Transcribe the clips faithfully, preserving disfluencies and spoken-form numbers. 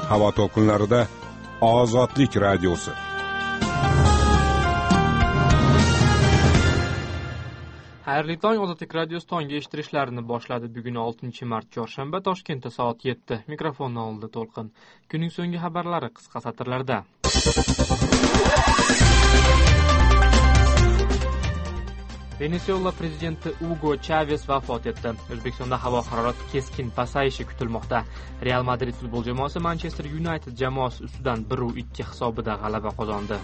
Havo to'lqinlarida Ozodlik radiosi. Xayrli tong, Ozodlik radiosi tongi eshittirishlarini boshladi. Bugun oltinchi mart chorshanba, Toshkentda soat yetti. Mikrofonni oldi To'lqin. Kunning so'nggi xabarlari qisqa satrlarda. Venesuela prezidenti Hugo Chavez vafot etdi. O'zbekistonda havo harorati keskin pasayishi kutilmoqda. Real Madrid futbol jamoasi Manchester United jamoasi ustidan bir ikki hisobida g'alaba qozondi.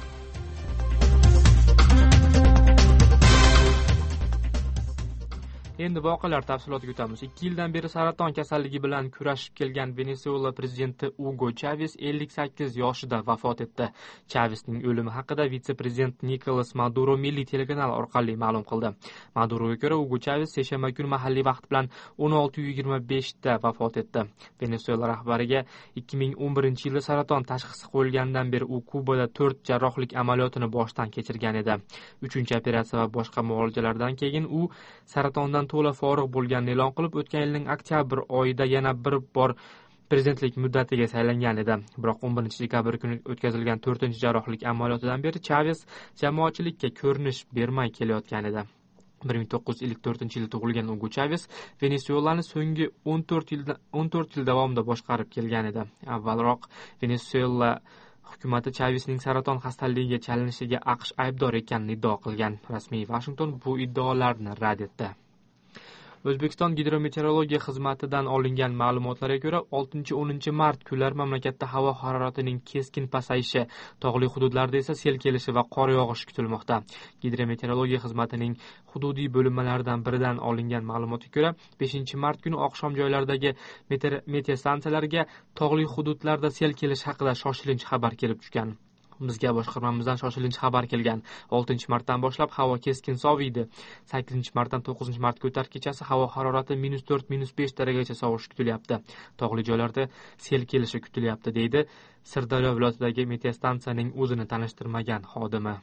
Endi voqealar tafsilotiga o'tamiz. ikki yildan beri saraton kasalligi bilan kurashib kelgan Venesuela prezidenti Hugo Chavez ellik sakkiz yoshida vafot etdi. Chavezning o'limi haqida vitse-prezident Nicolas Maduro milliy telekanal orqali ma'lum qildi. Maduroga ko'ra, Hugo Chavez seshanba kuni mahalliy vaqt bilan o'n olti yigirma besh da vafot etdi. Venesuela rahbariga ikki ming o'n birinchi yilda saraton tashxisi qo'yilganidan beri u Kubada to'rt jarrohlik amaliyotini boshdan kechirgan edi. uchinchi operatsiya va boshqa muolajalardan keyin u saratondan to'la forig' bo'lganini e'lon qilib, o'tgan yilning oktyabr oyida yana bir bor prezidentlik muddatiga saylangan edi. Biroq o'n birinchi dekabr kuni o'tkazilgan to'rtinchi jarrohlik amaliyotidan beri Chavez jamoatchilikka ko'rinish bermay kelayotgan edi. bir ming to'qqiz yuz ellik to'rtinchi yilda tug'ilgan Hugo Chavez Venesuelani so'nggi o'n to'rt yilda o'n to'rt yil davomida boshqarib kelgan edi. Avvalroq Venesuela hukumati Chavezning saraton xastaligiga chalinishiga AQSh aybdor ekanini iddao qilgan. Rasmiy Washington bu iddaolarni rad etdi. O'zbekiston gidrometeorologiya xizmatidan olingan ma'lumotlarga ko'ra, oltinchi o'ninchi mart kunlari mamlakatda havo haroratining keskin pasayishi, tog'li hududlarda esa sel kelishi va qor yog'ishi kutilmoqda. Gidrometeorologiya xizmatining hududiy bo'linmalaridan biridan olingan ma'lumotga ko'ra, beshinchi mart kuni oqshom joylardagi meteostansiyalarga tog'li hududlarda sel kelishi haqida shoshilinch xabar kelib tushgan. Bizga boshqarmamizdan shoshilinch xabar kelgan. oltinchi martdan boshlab havo keskin soviydi. sakkizinchi martdan to'qqizinchi martga ko'tar kechasi havo harorati minus to'rt minus besh darajagacha sovishi kutilyapti. Tog'li joylarda sel kelishi kutilyapti, deydi Sirdaryo viloyatidagi meteostansiyaning o'zini tanishtirmagan xodimi.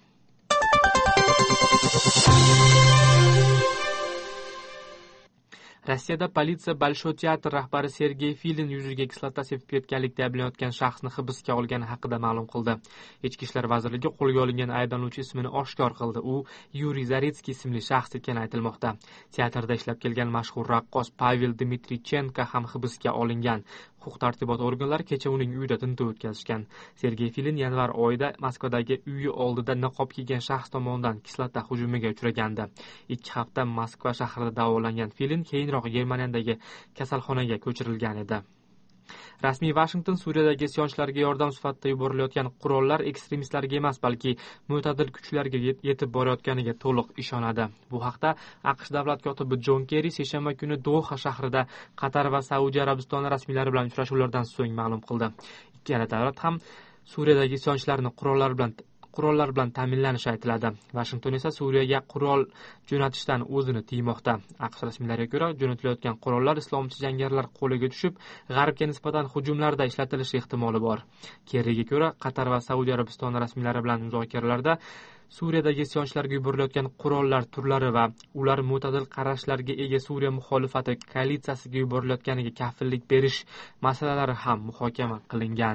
Rossiyada politsiya Bolshoy teatr rahbari Sergey Filin yuziga kislota sepib ketganlikda ayblanayotgan shaxsni hibsga olgani haqida ma'lum qildi. Ichki ishlar vazirligi qo'lga olingan ayblanuvchi ismini oshkor qildi. U Yuriy Zaretskiy ismli shaxs ekani aytilmoqda. Teatrda ishlab kelgan mashhur raqqos Pavel Dmitrichenko ham hibsga olingan. Huquq-tartibot organlari kecha uning uyida tintuv o'tkazishgan. Sergey Filin yanvar oyida Moskvadagi uyi oldida niqob kiygan shaxs tomonidan kislota hujumiga uchragandi. ikki hafta Moskva shahrida davolangan Filin keyinroq Germaniyadagi kasalxonaga ko'chirilgan edi. Rasmiy Washington Suriyadagi isyonchilarga yordam sifatida yuborilayotgan qurollar ekstremistlarga emas, balki mo'tadil kuchlarga yetib borayotganiga to'liq ishonadi. Bu haqda AQSh davlat kotibi Jon Kerri seshanba kuni Doha shahrida Qatar va Saudiya Arabistoni rasmiylari bilan uchrashuvlardan so'ng ma'lum qildi. Ikkala davlat ham Suriyadagi isyonchilarni qurollar bilan qurollar bilan ta'minlanishi aytiladi. Washington esa Suriyaga qurol jo'natishdan o'zini tiymoqda. AQSh rasmiylariga ko'ra, jo'natilayotgan qurollar islomchi jangarilar qo'liga tushib, g'arbga nisbatan hujumlarda ishlatilishi ehtimoli bor. Kerriga ko'ra, Qatar va Saudiya Arabistoni rasmiylari bilan muzokaralarda Suriyadagi isyonchilarga yuborilayotgan qurollar turlari va ular mo'tadil qarashlarga ega Suriya muxolifati koalitsiyasiga yuborilayotganiga kafillik berish masalalari ham muhokama qilingan.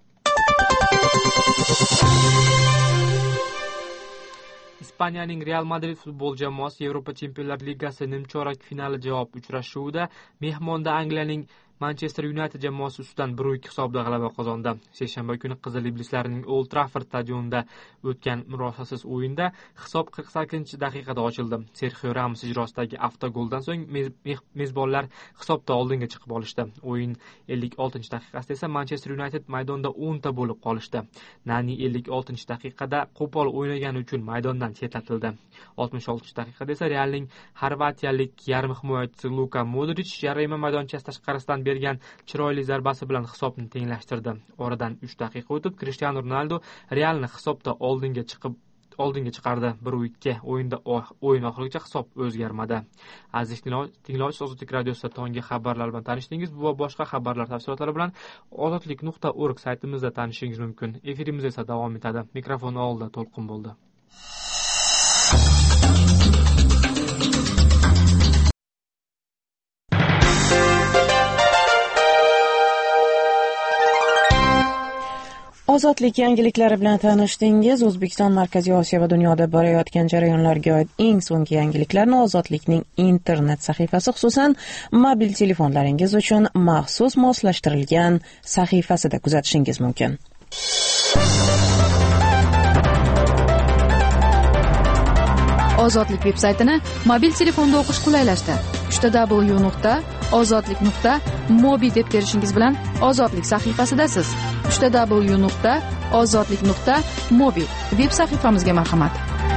Ispaniyaning Real Madrid futbol jamoasi Yevropa Chempionlar Ligasi nimchorak finali javob uchrashuvida mehmonda Angliyaning Manchester United jamoasi ustidan bir ikki hisobda g'alaba qozondi. Seshanba kuni Qizil iblislarning Old Trafford stadionida o'tgan murosasiz o'yinda hisob qirq sakkizinchi daqiqada ochildi. Serxio Ramos ijrosidagi avtogoldan so'ng mezbonlar hisobda oldinga chiqib olishdi. O'yin ellik oltinchi daqiqasida esa Manchester United maydonda o'nta bo'lib qolishdi. Nani ellik oltinchi daqiqada qo'pol o'ynagani uchun maydondan chetlatildi. oltmish oltinchi daqiqada esa Realning xorvatiyalik yarim himoyachisi Luka Modric jarima maydonchasi tashqarisidan bergan chiroyli zarbasi bilan hisobni tenglashtirdi. Oradan uch daqiqa o'tib Cristiano Ronaldo Realni hisobda oldinga chiqib oldinga chiqardi. bir ikki o'yinda o'yin oxirigacha hisob o'zgarmadi. Aziz tinglovchi, Ozodlik radiosida tongi xabarlar bilan tanishdingiz. Bu va boshqa xabarlar tafsilotlari bilan ozodlik nuqta org saytimizda tanishishingiz mumkin. Efirimiz esa davom etadi. Mikrofon oldida To'lqin bo'ldi. Ozodlik yangiliklari bilan tanishdingiz. O'zbekiston, Markaziy Osiyo va dunyoda borayotgan jarayonlarga oid eng so'nggi yangiliklarni Ozodlikning internet sahifasi, xususan mobil telefonlaringiz uchun maxsus moslashtirilgan sahifasida kuzatishingiz mumkin. Ozodlik veb-saytini mobil telefonda o'qish qulaylashdi. w w w nuqta ozodlik nuqta mobi deb terishingiz bilan Ozodlik sahifasidasiz. w w w nuqta ozodlik nuqta mobi veb sahifamizga marhamat.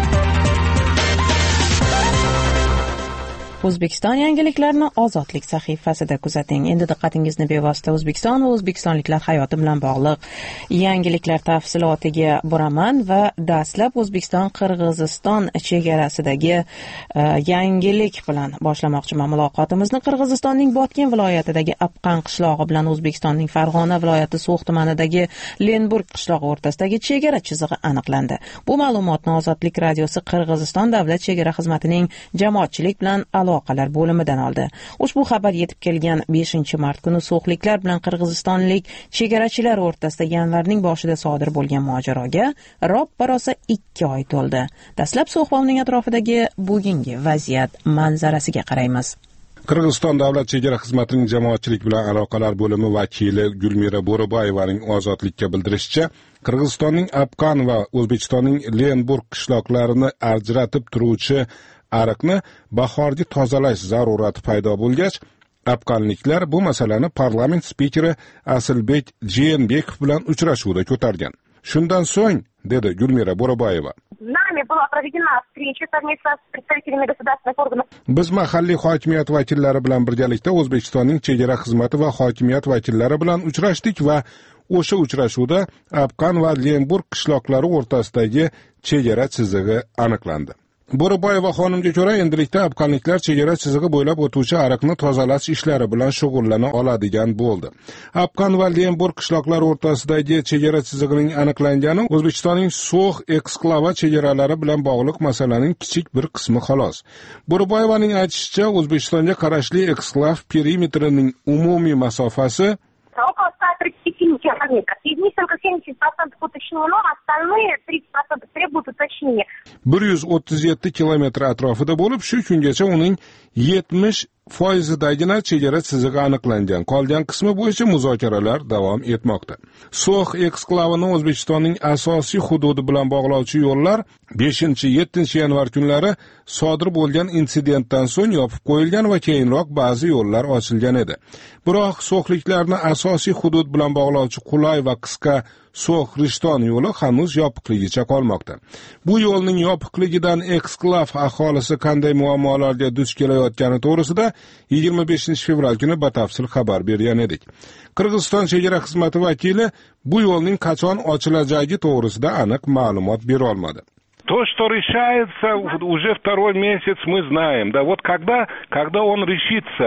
O'zbekiston yangiliklarini Ozodlik sahifasida kuzating. Endi diqqatingizni bevosita O'zbekiston va o'zbekistonliklar hayoti bilan bog'liq yangiliklar tafsilotiga buraman va dastlab O'zbekiston Qirg'iziston chegarasidagi uh, yangilik bilan boshlamoqchiman muloqotimizni. Qirg'izistonning Botken viloyatidagi Apqan qishlog'i bilan O'zbekistonning Farg'ona viloyati So'x tumanidagi Lenburg qishlog'i o'rtasidagi chegara chizig'i aniqlandi. Bu ma'lumotni Ozodlik radiosi Qirg'iziston davlat chegara xizmatining jamoatchilik bilan aloqalar bo'limidan oldi. Ushbu xabar yetib kelgan beshinchi mart kuni so'xliklar bilan qirg'izistonlik chegarachilar o'rtasida yanvarning boshida sodir bo'lgan mojaroga roppa rosa ikki oy to'ldi. Dastlab So'x va uning atrofidagi bugungi vaziyat manzarasiga qaraymiz. Qirg'iziston davlat chegara xizmatining jamoatchilik bilan aloqalar bo'limi vakili Gulmira Bo'riboyevaning Ozodlikka bildirishicha, Qirg'izistonning Apqan va O'zbekistonning Lenburg qishloqlarini ajratib turuvchi ariqni bahorgi tozalash zarurati paydo bo'lgach, Apqanliklar bu masalani parlament spikeri Asilbek Jeenbekov bilan uchrashuvda ko'targan. Shundan so'ng, dedi Gulmira Bo'riboyeva, biz mahalliy hokimiyat vakillari bilan birgalikda O'zbekistonning chegara xizmati va hokimiyat vakillari bilan uchrashdik va o'sha uchrashuvda Apqan va Lenburg qishloqlari o'rtasidagi chegara chizig'i aniqlandi. Bo'riboyeva xonimga ko'ra, endilikda Apqanliklar chegara chizig'i bo'ylab o'tuvchi ariqni tozalash ishlari bilan shug'ullana oladigan bo'ldi. Apqan va Lenburg qishloqlari o'rtasidagi chegara chizig'ining aniqlangani O'zbekistonning So'x eksklava chegaralari bilan bog'liq masalaning kichik bir qismi xolos. Bo'riboyevaning aytishicha, O'zbekistonga qarashli eksklav perimetrining umumiy masofasi Из них только семьдесят процентов уточнено, остальные тридцать процентов требуют уточнения. bir yuz o'ttiz yetti kilometr atrofida bo'lib, shu kungacha uning yetmish foizidagina chegara chizig'i aniqlangan. Qolgan qismi bo'yicha muzokaralar davom etmoqda. So'x eksklavini O'zbekistonning asosiy hududi bilan bog'lovchi yo'llar beshinchi yettinchi yanvar kunlari sodir bo'lgan insidentdan so'ng yopib qo'yilgan va keyinroq ba'zi yo'llar ochilgan edi. Biroq so'xliklarni asosiy hudud bilan bog'lovchi qulay va qisqa So'x-Rishton yo'li hanuz yopiqligicha qolmoqda. Bu yo'lning yopiqligidan eksklav aholisi qanday muammolarga duch kelayotgani to'g'risida yigirma beshinchi fevral kuni batafsil xabar bergan edik. Qirg'iziston chegara xizmati vakili bu yo'lning qachon ochilajagi to'g'risida aniq ma'lumot bera olmadi. То, что решается уже второй месяц, мы знаем. Да вот когда, когда он решится...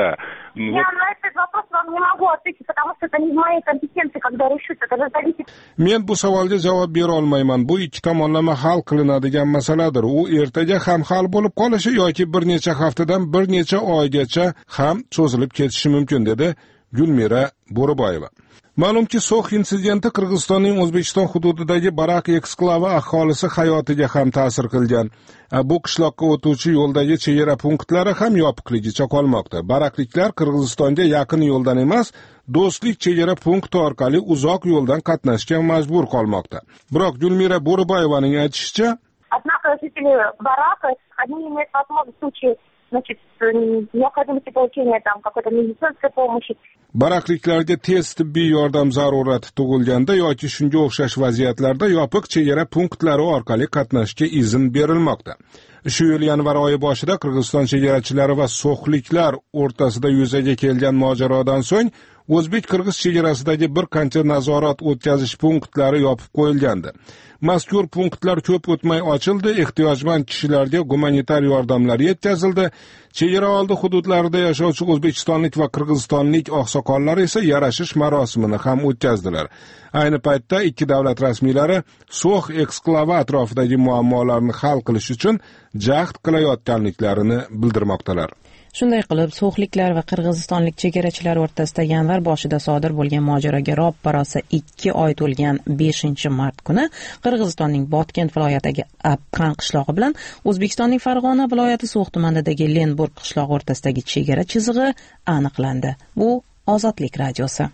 Я на этот вопрос вам не могу ответить, потому что это не в моей компетенции, когда решится. Это же зависит... Men bu savolga javob bera olmayman. Bu ikki tomonlama hal qilinadigan masaladir. U ertaga ham hal bo'lib qolishi yoki bir necha haftadan bir necha oygacha ham cho'zilib ketishi mumkin, dedi Gulmira Bo'riboyeva. Ma'lumki, So'x insidenti Qirg'izistonning O'zbekiston hududidagi Barak eksklavi aholisi hayotiga ham ta'sir qilgan. Bu qishloqqa o'tuvchi yo'ldagi chegara punktlari ham yopiqligicha qolmoqda. Barakliklar Qirg'izistonga yaqin yo'ldan emas, do'stlik chegara punkti orqali uzoq yo'ldan qatnashga majbur qolmoqda. Biroq Gulmira Bo'riboyevaning aytishicha, Однако жители Барака, они имеют возможность в случае, значит, необходимости получения там какой-то медицинской помощи. Barakliklarga tez tibbiy yordam zarurati tug'ilganda yoki shunga o'xshash vaziyatlarda yopiq chegara punktlari orqali qatnashga izn berilmoqda. Shu yil yanvar oyi boshida Qirg'iziston chegarachilari va so'xliklar o'rtasida yuzaga kelgan mojarodan so'ng o'zbek-qirg'iz chegarasidagi bir qancha nazorat o'tkazish punktlari yopib qo'yilgandi. Mazkur punktlar ko'p o'tmay ochildi, ehtiyojmand kishilarga gumanitar yordamlar yetkazildi. Chegara oldi hududlarida yashovchi o'zbekistonlik va qirg'izistonlik oqsoqollar esa yarashish marosimini ham o'tkazdilar. Ayni paytda ikki davlat rasmiylari So'x eksklavi atrofidagi muammolarni hal qilish uchun jahd qilayotganliklarini bildirmoqdalar. Shunday qilib, so'xliklar va qirg'izistonlik chegarachilar o'rtasida yanvar boshida sodir bo'lgan mojaroga roppa rosa ikki oy to'lgan beshinchi mart kuni Qirg'izistonning Botken viloyatidagi Abqan qishlog'i bilan O'zbekistonning Farg'ona viloyati So'x tumanidagi Lenburg qishlog'i o'rtasidagi chegara chizig'i aniqlandi. Bu Ozodlik radiosi.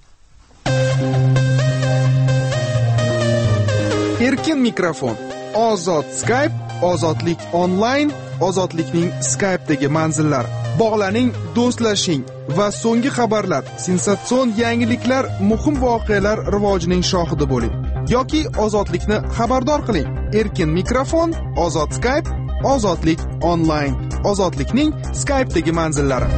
Erkin mikrofon, Ozod Skype, Ozodlik onlayn, Ozodlikning Skype'dagi manzillar. Bog'laning, do'stlashing va so'nggi xabarlar, sensatsion yangiliklar, muhim voqealar rivojining shohidi bo'ling. Yoki Ozodlikni xabardor qiling. Erkin mikrofon, Ozod Skype, Ozodlik onlayn, Ozodlikning Skype'dagi manzillari.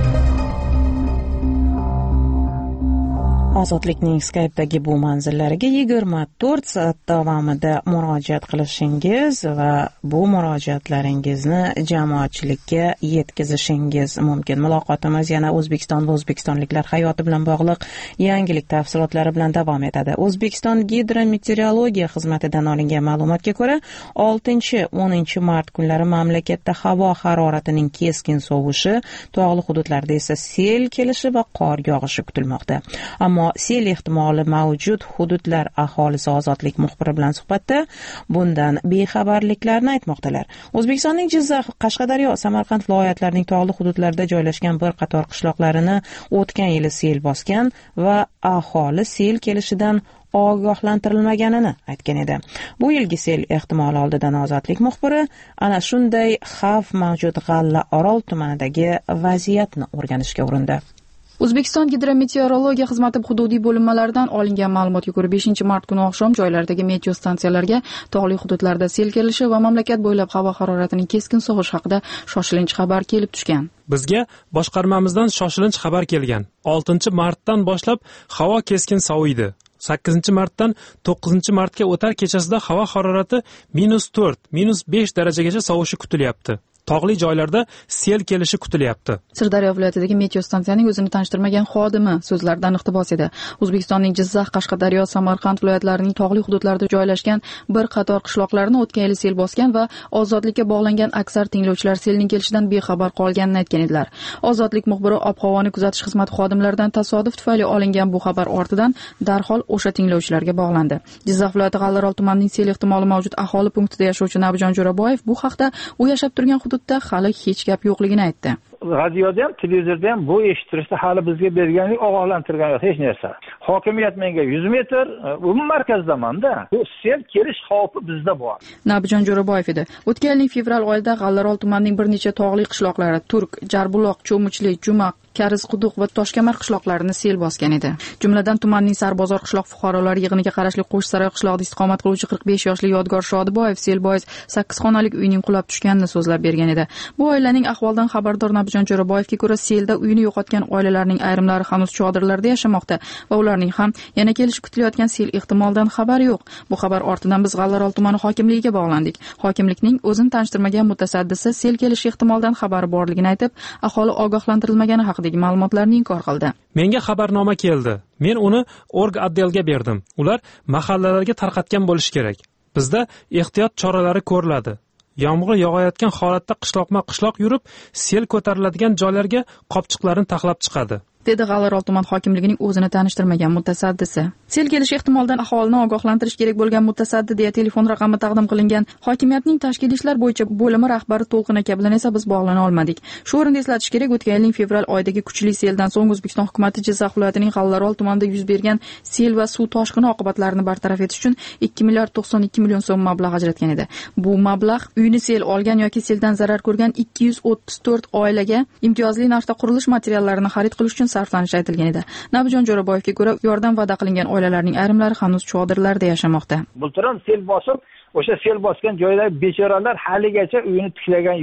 Ozodlikning Skype'dagi bu manzillariga yigirma to'rt soat davomida murojaat qilishingiz va bu murojaatlaringizni jamoatchilikka yetkazishingiz mumkin. Muloqotimiz yana O'zbekiston va o'zbekistonliklar hayoti bilan bog'liq yangilik tafsilotlari bilan davom etadi. O'zbekiston gidrometeorologiya xizmatidan olingan ma'lumotga ko'ra, oltinchi o'ninchi mart kunlari mamlakatda havo haroratining keskin sovishi, tog'li hududlarda esa sel kelishi va qor yog'ishi kutilmoqda. Ammo sel ehtimoli mavjud hududlar aholisi Ozodlik muxbiri bilan suhbatda bundan bexabarliklarini aytmoqdalar. O'zbekistonning Jizzax, Qashqadaryo, Samarqand viloyatlarining tog'li hududlarida joylashgan bir qator qishloqlarini o'tgan yili sel bosgan va aholi sel kelishidan ogohlantirilmaganini aytgan edi. Bu yilgi sel ehtimoli oldidan Ozodlik muxbiri ana shunday xavf mavjud G'alla Orol tumanidagi vaziyatni o'rganishga urindi. O'zbekiston gidrometeorologiya xizmati hududiy bo'linmalaridan olingan ma'lumotga ko'ra beshinchi mart kuni oqshom joylardagi meteo stansiyalarga tog'li hududlarda sel kelishi va mamlakat bo'ylab havo haroratining keskin sovishi haqida shoshilinch xabar kelib tushgan. Bizga boshqarmamizdan shoshilinch xabar kelgan. oltinchi martdan boshlab havo keskin soviydi. sakkizinchi martdan to'qqizinchi martga o'tar kechasida havo harorati minus to'rt, minus besh darajagacha sovishi kutilyapti. Tog'li joylarda sel kelishi kutilyapti. Sirdaryo viloyatidagi meteo stansiyaning o'zini tanishtirmagan xodimi so'zlaridan iqtibos edi. O'zbekistonning Jizzax, Qashqadaryo, Samarqand viloyatlarining tog'li hududlarida joylashgan bir qator qishloqlarni o'tgan yili sel bosgan va ozodlikka bog'langan aksar tinglovchilar selning kelishidan bexabar qolganini aytgan edilar. Ozodlik muxbiri ob-havoni kuzatish xizmati xodimlaridan tasodif tufayli olingan bu xabar ortidan darhol o'sha tinglovchilarga bog'landi. Jizzax viloyati G'allaorol tumanining sel ehtimoli mavjud aholi punktida yashovchi Nabijon Jo'raboyev bu haqda u yashab turgan hududda hali hech gap yo'qligini aytdi. Radioda ham, televizorda ham bu eshittirishda hali bizga berganlik ogohlantirgan yo'q hech narsa. Hokimiyat menga yuz metr, umuman markazdaman-da. Bu sel kelish xavfi bizda bor. Nabijon Jo'raboyev edi. O'tgan yilning fevral oyida G'allaorol tumanining bir necha tog'li qishloqlari Turk, Jarbuloq, Cho'muchli, Jumaq, Karizquduq va Toshkamar qishloqlarini sel bosgan edi. Jumladan tumanning Sarbozor qishloq fuqarolari yig'iniga qarashli Qo'shsaroy qishlog'ida istiqomat qiluvchi qirq besh yoshli Yodgor Shodiboyev sel bois sakkiz xonalik uyning qulab tushganini so'zlab bergan edi. Bu oilaning ahvolidan xabardor Nabijon Jo'raboyevga ko'ra selda uyini yo'qotgan oilalarning ayrimlari hanuz chodirlarda yashamoqda va ularning ham yana kelishi kutilayotgan sel ehtimolidan xabari yo'q. Bu xabar ortidan biz G'allaorol tumani hokimligiga bog'landik. Hokimlikning o'zini tanishtirmagan mutasaddisi sel kelishi ehtimolidan xabari borligini aytib, aholi ogohlantirilmagani haqidagi ma'lumotlarni inkor qildi. Menga xabarnoma keldi. Men uni org otdelga berdim. Ular mahallalarga tarqatgan bo'lishi kerak. Bizda ehtiyot choralari ko'riladi. Yomg'ir yog'ayotgan holatda qishloqma-qishloq yurib, sel ko'tariladigan joylarga qopchiqlarni taxlab chiqadi. dedi G'allaorol tuman hokimligining o'zini tanishtirmagan mutasaddisi. Sel kelish ehtimolidan aholini ogohlantirish kerak bo'lgan mutasaddi deya telefon raqami taqdim qilingan. Hokimiyatning tashkiliy ishlar bo'yicha bo'limi rahbari To'lqin aka bilan esa biz bog'lana olmadik. Shu o'rinda eslatish kerak, o'tgan yilning fevral oyidagi kuchli seldan so'ng O'zbekiston hukumatı Jizzax viloyatining G'allaorol tumanida yuz bergan sel va suv toshqini oqibatlarini bartaraf etish uchun ikki milliard to'qson ikki million so'm mablag' ajratgan edi. Bu mablag' uyni sel olgan yoki seldan zarar ko'rgan ikki yuz o'ttiz to'rt oilaga imtiyozli narxda qurilish materiallarini xarid qilish uchun sarflanishi aytilgan edi. Nabijon Jo'raboyevga ko'ra, yordam va'da qilingan oilalarning ayrimlari hanuz chodirlarda yashamoqda. Bultiram sel bosib, o'sha sel bosgan joylar bechoralar haligacha uyini tiklagan yo'q.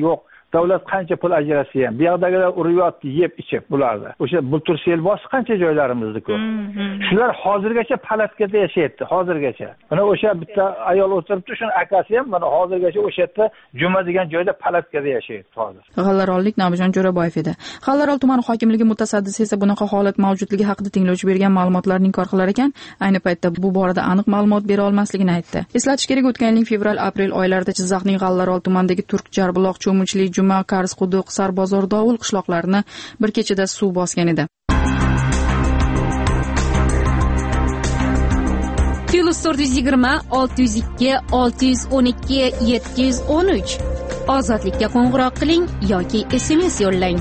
davlat qancha pul ajratsa ham bu yoqdagilar uryapti yeb ichib bularni. O'sha bultur sel bosdi qancha joylarimizni ko'p. Shular hozirgacha palatkada yashayapti, hozirgacha. Mana o'sha bitta ayol o'tiribdi, shuni akasi ham mana hozirgacha o'sha yerda Juma degan joyda palatkada yashayapti hozir. G'allaronlik Nabijon Jo'raboyev edi. G'allaron tumani hokimligi mutasaddisi esa bunaqa holat mavjudligi haqida tinglovchi bergan ma'lumotlarni inkor qilar ekan, ayni paytda bu borada aniq ma'lumot bera olmasligini aytdi. Eslatish kerak, o'tgan yilning fevral-aprel oylarida Jizzaxning G'allaron tumanidagi Turk Jarbuloq, Cho'michli, Juma, Qarsquduq, Sarbozor, Dovul qishloqlarini bir kechada suv bosgan edi. Plus to'rt yuz yigirma olti yuz ikki olti yuz o'n ikki yetti yuz o'n uch. Ozodlikka qo'ng'iroq qiling yoki S M S yo'llang.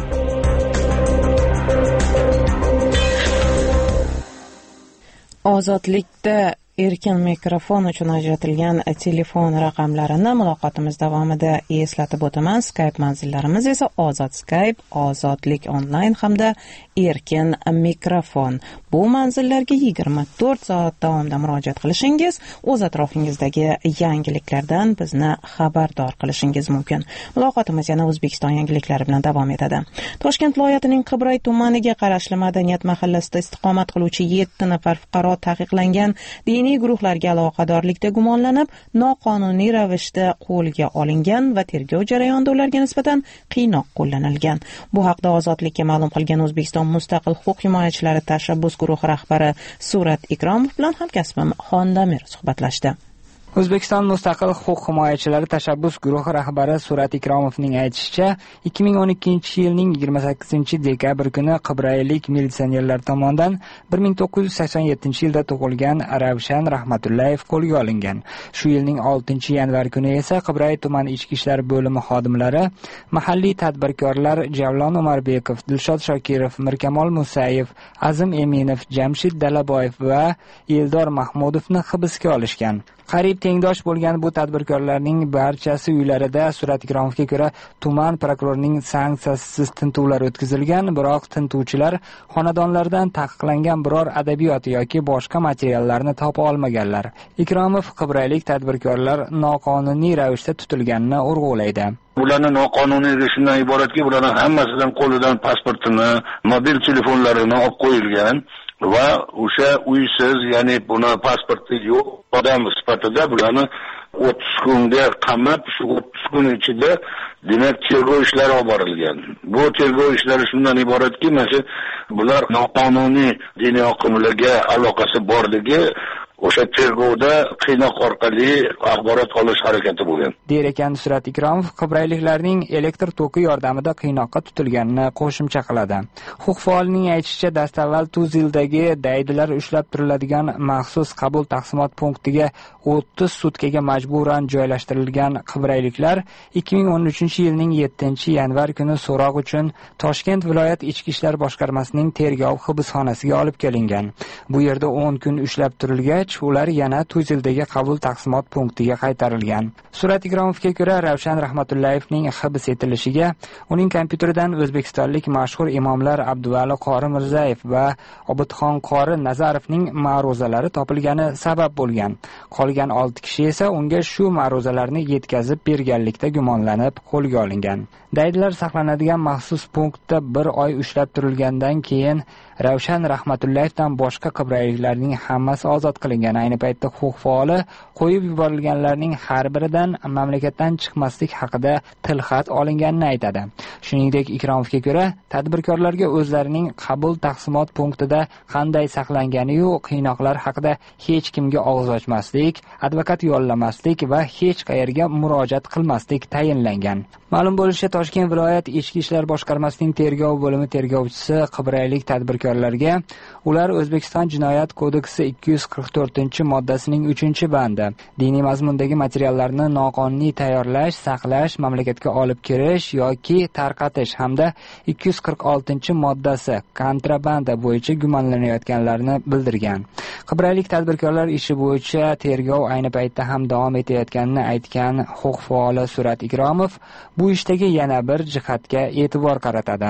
Ozodlikda erkin mikrofon uchun ajratilgan telefon raqamlarini muloqotimiz davomida eslatib o'taman. Skype manzillarimiz esa Ozod Skype, Ozodlik onlayn hamda erkin mikrofon. Bu manzillarga yigirma to'rt soat davomida murojaat qilishingiz, o'z atrofingizdagi yangiliklardan bizni xabardor qilishingiz mumkin. Muloqotimiz yana O'zbekiston yangiliklari bilan davom etadi. Toshkent viloyatining Qibray tumaniga qarashli Madaniyat mahallasida istiqomat qiluvchi yetti nafar fuqaro taqiqlangan diniy guruhlarga aloqadorlikda gumonlanib, noqonuniy ravishda qo'lga olingan va tergov jarayonida ularga nisbatan qiynoq qo'llanilgan. Bu haqda Ozodlikka ma'lum qilgan O'zbekiston Mustaqil huquq himoyachilari tashabbus guruhi rahbari Surat Ikromov bilan hamkasbim Xondamir suhbatlashdi. O'zbekiston Mustaqil huquq himoyachilari tashabbus guruhi rahbari Surat Ikromovning aytishicha, ikki ming o'n ikkinchi yilning yigirma sakkizinchi dekabr kuni Qibraylik militsionerlar tomonidan bir ming to'qqiz yuz sakson yettinchi yilda tug'ilgan Ravshan Rahmatullayev qo'lga olingan. Shu yilning oltinchi yanvar kuni esa Qibray tuman ichki ishlar bo'limi xodimlari mahalliy tadbirkorlar Javlon Umarbekov, Dilshod Shokirov, Mirkamol Musayev, Azim Eminov, Jamshid Dalaboyev va Eldor Mahmudovni hibsga olishgan. Qarib tengdosh bo'lgan bu tadbirkorlarning barchasi uylarida Surat Ikromovga ko'ra tuman prokurorining sanksiyasiz tintuvlar o'tkazilgan, biroq tintuvchilar xonadonlardan taqiqlangan biror adabiyot yoki boshqa materiallarni topa olmaganlar. Ikromov Qibraylik tadbirkorlar noqonuniy ravishda tutilganini urg'ulaydi. Bularning noqonuniyligi shundan iboratki, bularning hammasidan qo'lidan pasportini, mobil telefonlarini olib qo'yilgan va o'sha uysiz, ya'ni buni pasporti yo'q odam sifatida bularni o'ttiz kunga qamab, shu o'ttiz kun ichida demak tergov ishlari olib borilgan. Bu tergov ishlari shundan iboratki, mana bular noqonuniy diniy oqimlarga aloqasi borligi o'sha tergovda qiynoq orqali axborot olish harakati bo'lgan. Der ekan Surat Ikromov, Qibrayliklarning elektr toki yordamida qiynoqqa tutilganini qo'shimcha qiladi. Huquq faolining aytishicha, dastavval Tuzildagi daydilar ushlab turiladigan maxsus qabul taqsimot punktiga o'ttiz sutkaga majburan joylashtirilgan Qibrayliklar ikki ming o'n uchinchi yilning yettinchi yanvar kuni so'roq uchun Toshkent viloyat ichki ishlar boshqarmasining tergov hibsxonasiga olib kelingan. Bu yerda o'n kun ushlab turilgan. Ular yana Tuzildagi qabul taqsimot punktiga qaytarilgan. Surat Ikromovga ko'ra, Ravshan Rahmatullayevning hibs etilishiga uning kompyuteridan o'zbekistonlik mashhur imomlar Abduvali Qori Mirzayev va Obidxon Qori Nazarovning ma'ruzalari topilgani sabab bo'lgan. Qolgan olti kishi esa unga shu ma'ruzalarni yetkazib berganlikda gumonlanib qo'lga olingan. Daydilar saqlanadigan maxsus punktda bir oy ushlab turilgandan keyin Ravshan Rahmatullayevdan boshqa qibrayliklarning hammasi ozod qilingan. Ayni paytda huquq faoli qo'yib yuborilganlarning har biridan mamlakatdan chiqmaslik haqida tilxat olinganini aytadi. Shuningdek, Ikromovga ko'ra, tadbirkorlarga o'zlarining qabul taqsimot punktida qanday saqlangani yo'q, qiynoqlar haqida hech kimga og'iz ochmaslik, advokat yollamaslik va hech qayerga murojaat qilmaslik tayinlangan. Ma'lum bo'lishicha, Toshkent viloyat ichki ishlar boshqarmasining tergov bo'limi tergovchisi qibraylik tadbirkorlarga ular O'zbekiston Jinoyat kodeksi ikki yuz qirq to'rtinchi moddasining uchinchi bandi diniy mazmundagi materiallarni noqonuniy tayyorlash, saqlash, mamlakatga olib kirish yoki tarqatish hamda ikki yuz qirq oltinchi moddasi kontrabanda bo'yicha gumonlanayotganlarini bildirgan. Qibraylik tadbirkorlar ishi bo'yicha tergov ayni paytda ham davom etayotganini aytgan huquq faoli Surat Ikromov bu ishdagi yana bir jihatga e'tibor qaratadi.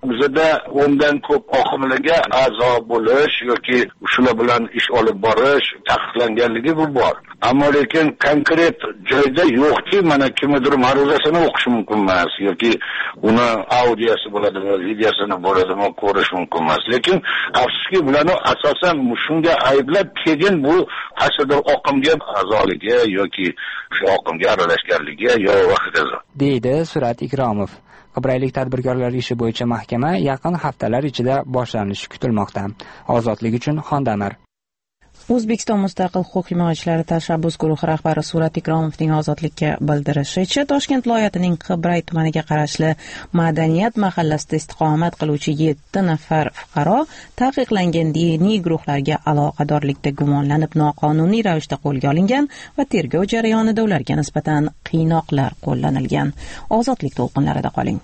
bizada o'ndan ko'p oqimlarga a'zo bo'lish yoki shular bilan ish olib borish taqiqlanganligi bu bor. Ammo lekin konkret joyda yo'qki, mana kimdir ma'ruzasini o'qish mumkin emas yoki uni audiosi bo'ladimi, videosini bo'ladimi ko'rish mumkin emas. Lekin afsuski bularni asosan shunga ayblab keyin bu qaysidir oqimga a'zoligi yoki shu oqimga aralashganligi yo hokazo deydi Surat Ikromov. Qibraylik tadbirkorlar ishi bo'yicha mahkama yaqin haftalar ichida boshlanishi kutilmoqda. Ozodlik uchun Xondamir. O'zbekiston mustaqil huquq himoyachilari tashabbus guruhi rahbari Surat Ikromovning ozodlikka bildirishicha, Toshkent viloyatining Qibray tumaniga qarashli Madaniyat mahallasida istiqomat qiluvchi yetti nafar fuqaro taqiqlangan diniy guruhlarga aloqadorlikda gumonlanib noqonuniy ravishda qo'lga olingan va tergov jarayonida ularga nisbatan qiynoqlar qo'llanilgan. Ozodlik to'lqinlarida qoling.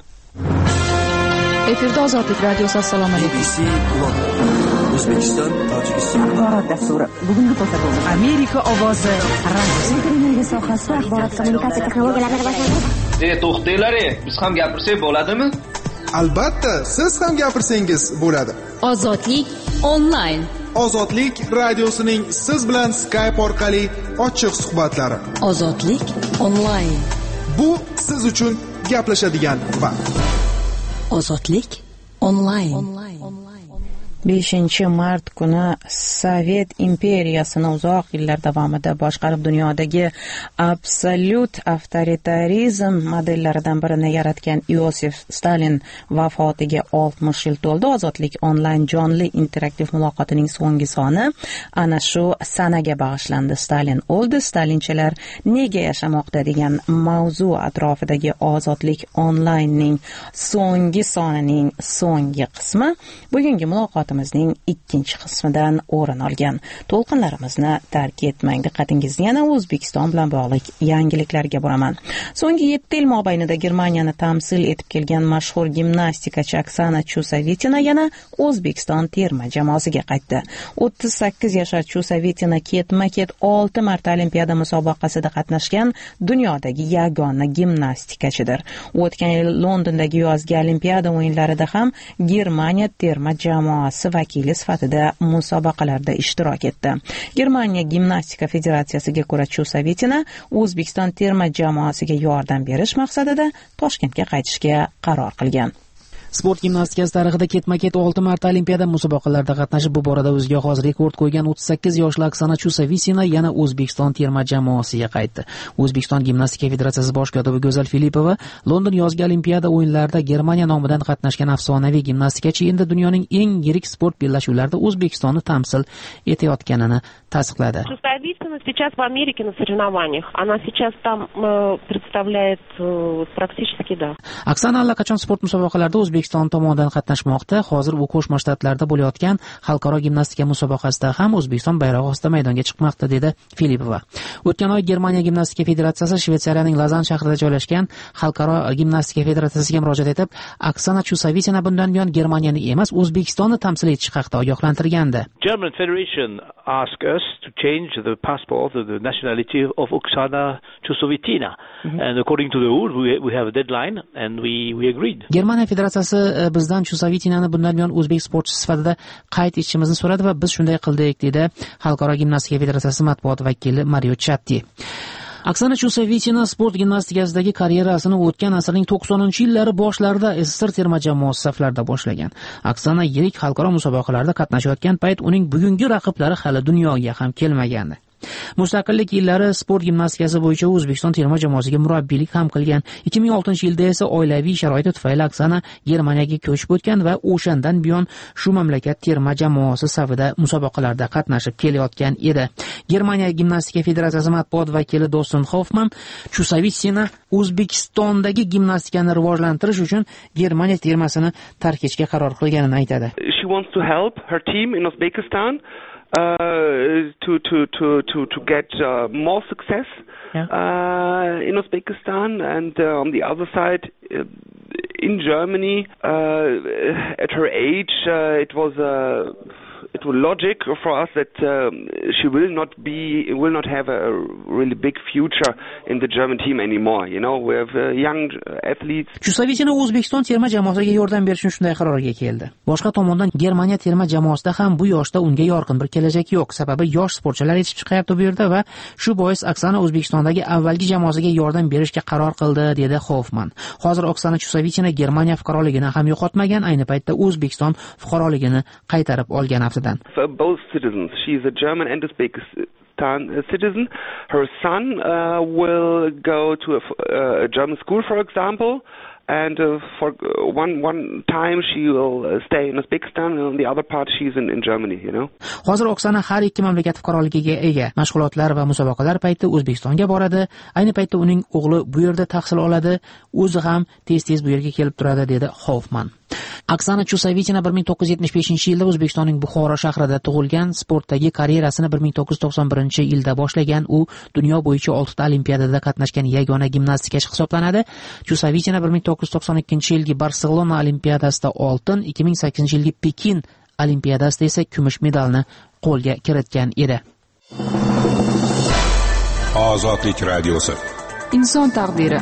Efirda Ozodlik radiosi. Assalomu alaykum. O'zbekiston, Tojikiston axborot dasturi. Bugungi ko'rsatuv Amerika ovozi radio sohasida axborot kommunikatsiya texnologiyalarini rivojlantirish. E, to'xtanglar, biz ham gapirsak bo'ladimi? Albatta, siz ham gapirsangiz bo'ladi. Ozodlik onlayn. Ozodlik radiosining siz bilan Skype orqali ochiq suhbatlari. Ozodlik onlayn. Bu siz uchun gaplashadigan vaqt. Ozodlik onlayn. beshinchi mart kuni Sovet imperiyasini uzoq yillar davomida boshqarib dunyodagi absolyut avtoritarizm modellaridan birini yaratgan Iosif Stalin vafotiga oltmish yil to'ldi. Ozodlik onlayn jonli interaktiv muloqotining so'nggi soni ana shu sanaga bag'ishlandi. Stalin o'ldi, Stalinchalar nega yashamoqda degan mavzu atrofidagi Ozodlik onlaynning so'nggi sonining so'nggi qismi bugungi muloqot bizning ikkinchi qismidan o'rin olgan. To'lqinlarimizni tark etmang. Diqqatingizni yana O'zbekiston bilan bog'liq yangiliklarga buraman. So'nggi yetti yil mobaynida Germaniyani tamsil etib kelgan mashhur gimnastikachi Oksana Chusovitina yana O'zbekiston terma jamoasiga qaytdi. o'ttiz sakkiz yashar Chusovitina ketma-ket olti marta Olimpiada musobaqasida qatnashgan dunyodagi yagona gimnastikachidir. O'tgan yil Londondagi yozgi Olimpiada o'yinlarida ham Germaniya terma jamoasi vakili sifatida musobaqalarda ishtirok etdi. Germaniya gimnastika federatsiyasiga ko'ra Chusovitina O'zbekiston terma jamoasiga yordam berish maqsadida Toshkentga qaytishga qaror qilgan. Sport gimnastikasi tarixida ketma-ket olti marta Olimpiada musobaqalarida qatnashib, bu borada o'ziga xos rekord qo'ygan o'ttiz sakkiz yoshli Oksana Chusovitina yana O'zbekiston terma jamoasiga qaytdi. O'zbekiston gimnastika federatsiyasi bosh kotibi Go'zal Filipova London yozgi Olimpiada o'yinlarida Germaniya nomidan qatnashgan afsonaviy gimnastikachi endi dunyoning eng yirik sport bellashuvlarida O'zbekistonni tamsil etayotganini tasdiqladi. Chusovitina сейчас в Америке на соревнованиях. Она сейчас там э, представляет э, практически да. Oksana allaqachon sport musobaqalarida O'zbekiston tomonidan qatnashmoqda. Hozir u Qo'shma Shtatlarda bo'layotgan xalqaro gimnastika musobaqasida ham O'zbekiston bayrog'i ostida maydonga chiqmoqda, dedi Filipova. O'tgan oy Germaniya gimnastika federatsiyasi Shveysariyaning Lozan shahrida joylashgan xalqaro gimnastika federatsiyasiga murojaat etib, Oksana Chusovitina bundan buyon Germaniyani emas, O'zbekistonni tamsil etish haqida ogohlantirgandi. German Federation asked us to change the passport of the nationality of Oksana Chusovitina. Mm-hmm. And according to the rules, we, we have a deadline and we, we agreed. Germaniya federatsiyasi bizdan Chusovitinani bundan buyon o'zbek sportchisi sifatida qayd etishimizni so'radi va biz shunday qildik, dedi Xalqaro gimnastika federatsiyasi matbuot vakili Mario Chatti. Oksana Chusovitina sport gimnastikasidagi karyerasini o'tgan asrning to'qsoninchi yillari boshlarida S S S R terma jamoasi saflarida boshlagan. Oksana yirik xalqaro musobaqalarda qatnashayotgan payt uning bugungi raqiblari hali dunyoga ham kelmagandi. Mustaqillik yillari sport gimnastikasi bo'yicha O'zbekiston terma jamoasiga murabbiylik ham qilgan. ikki ming oltinchi yilda esa oilaviy sharoiti tufayli Oksana Germaniyaga ko'chib o'tgan va o'shandan buyon shu mamlakat terma jamoasi safida musobaqalarda qatnashib kelayotgan edi. Germaniya gimnastika federatsiyasi matbuot vakili Doston Hoffman Chusovitina O'zbekistondagi gimnastikani rivojlantirish uchun Germaniya termasini tark etishga qaror qilganini aytadi. She wants to help her team in Uzbekistan Uh, to to to to to get uh, more success yeah. uh, in Uzbekistan, and uh, on the other side, uh, in Germany, uh, at her age, uh, it was a it will logic for us that um, she will not be will not have a really big future in the German team anymore. You know, we have uh, young athletes. Chusovitina O'zbekiston terma jamoasiga yordam berishni shunday qarorga keldi. Boshqa tomondan Germaniya terma jamoasida ham bu yoshda unga yorqin bir kelajak yo'q. Sababi yosh sportchilar yetishib chiqyapti bu yerda va shu bois Oksana O'zbekistondagi avvalgi jamoasiga yordam berishga qaror qildi, dedi Hoffman. Hozir Oksana Chusovitina Germaniya fuqaroligini ham yo'qotmagan, ayni paytda O'zbekiston fuqaroligini qaytarib olgan aftidan. For both citizens, she is a German and Uzbekistan citizen. Her son uh, will go to a, uh, a German school, for example. And uh, for one one time she will uh, stay in Uzbekistan, and on the other part she's in, in Germany, you know. Hozir Oksana har ikki mamlakat fuqaroligiga ega. Mashg'ulotlar va musobaqalar payti O'zbekistonga boradi. Ayni paytda uning o'g'li bu yerda tahsil oladi. O'zi ham tez-tez bu yerga kelib turadi, dedi Hoffman. Oksana Chusovitina bir ming to'qqiz yuz yetmish beshinchi yilda O'zbekistonning Buxoro shahrida tug'ilgan. Sportdagi karyerasini bir ming to'qqiz yuz to'qson birinchi yilda boshlagan. U dunyo bo'yicha oltita olimpiadada qatnashgan yagona gimnastikachi hisoblanadi. Chusovitina bir ming to'qqiz yuz to'qson ikkinchi yilgi Barselona olimpiadasida oltin, ikki ming sakkizinchi yilgi Pekin olimpiadasida esa kumush medalni qo'lga kiritgan edi. Ozodlik radiosi. Inson taqdiri.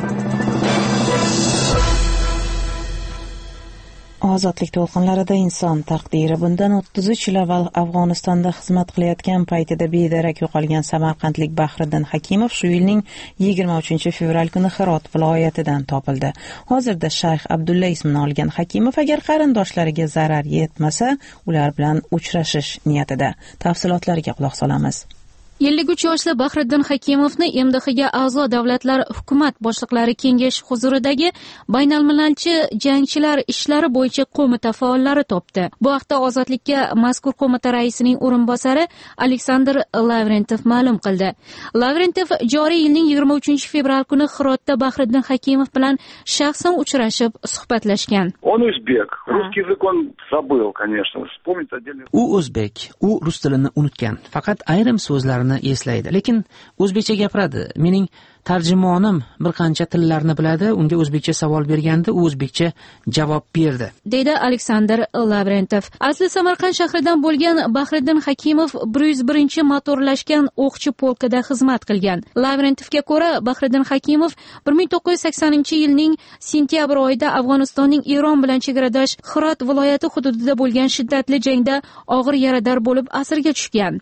Ozodlik to'lqinlarida inson taqdiri. Bundan o'ttiz uch yil avval Afg'onistonda xizmat qilayotgan paytida bedarak yo'qolgan samarqandlik Bahriddin Hakimov shu yilning yigirma uchinchi fevral kuni Hirot viloyatidan topildi. Hozirda Shayx Abdulla ismini olgan Hakimov agar qarindoshlariga zarar yetmasa, ular bilan uchrashish niyatida. Tafsilotlarga quloq solamiz. ellik uch yoshli Bahriddin Hakimovni M D Hga a'zo davlatlar hukumat boshliqlari kengashi huzuridagi baynalmillatchi jangchilar ishlari bo'yicha qo'mita faollari topdi. Bu haqda Ozodlikka mazkur qo'mita raisining o'rinbosari Aleksandr Lavrentov ma'lum qildi. Lavrentov joriy yilning yigirma uchinchi fevral kuni Hirotda Bahriddin Hakimov bilan shaxsan uchrashib, suhbatlashgan. Он узбек. Русский язык он забыл, конечно. Вспомнить отдельно. U o'zbek, u rus tilini unutgan. Faqat ayrim so'zlarni eslaydi, lekin o'zbekcha gapiradi. Mening tarjimonim bir qancha tillarni biladi. Unga o'zbekcha savol berganda u o'zbekcha javob berdi, dedi Aleksandr Lavrentov. Asli Samarqand shahridan bo'lgan Bahriddin Hakimov bir yuz birinchi motorlashgan o'qchi polkida xizmat qilgan. Lavrentovga ko'ra, Bahriddin Hakimov bir ming to'qqiz yuz saksoninchi yilning sentyabr oyida Afg'onistonning Eron bilan chegaradosh Hirot viloyati hududida bo'lgan shiddatli jangda og'ir yarador bo'lib asirga tushgan.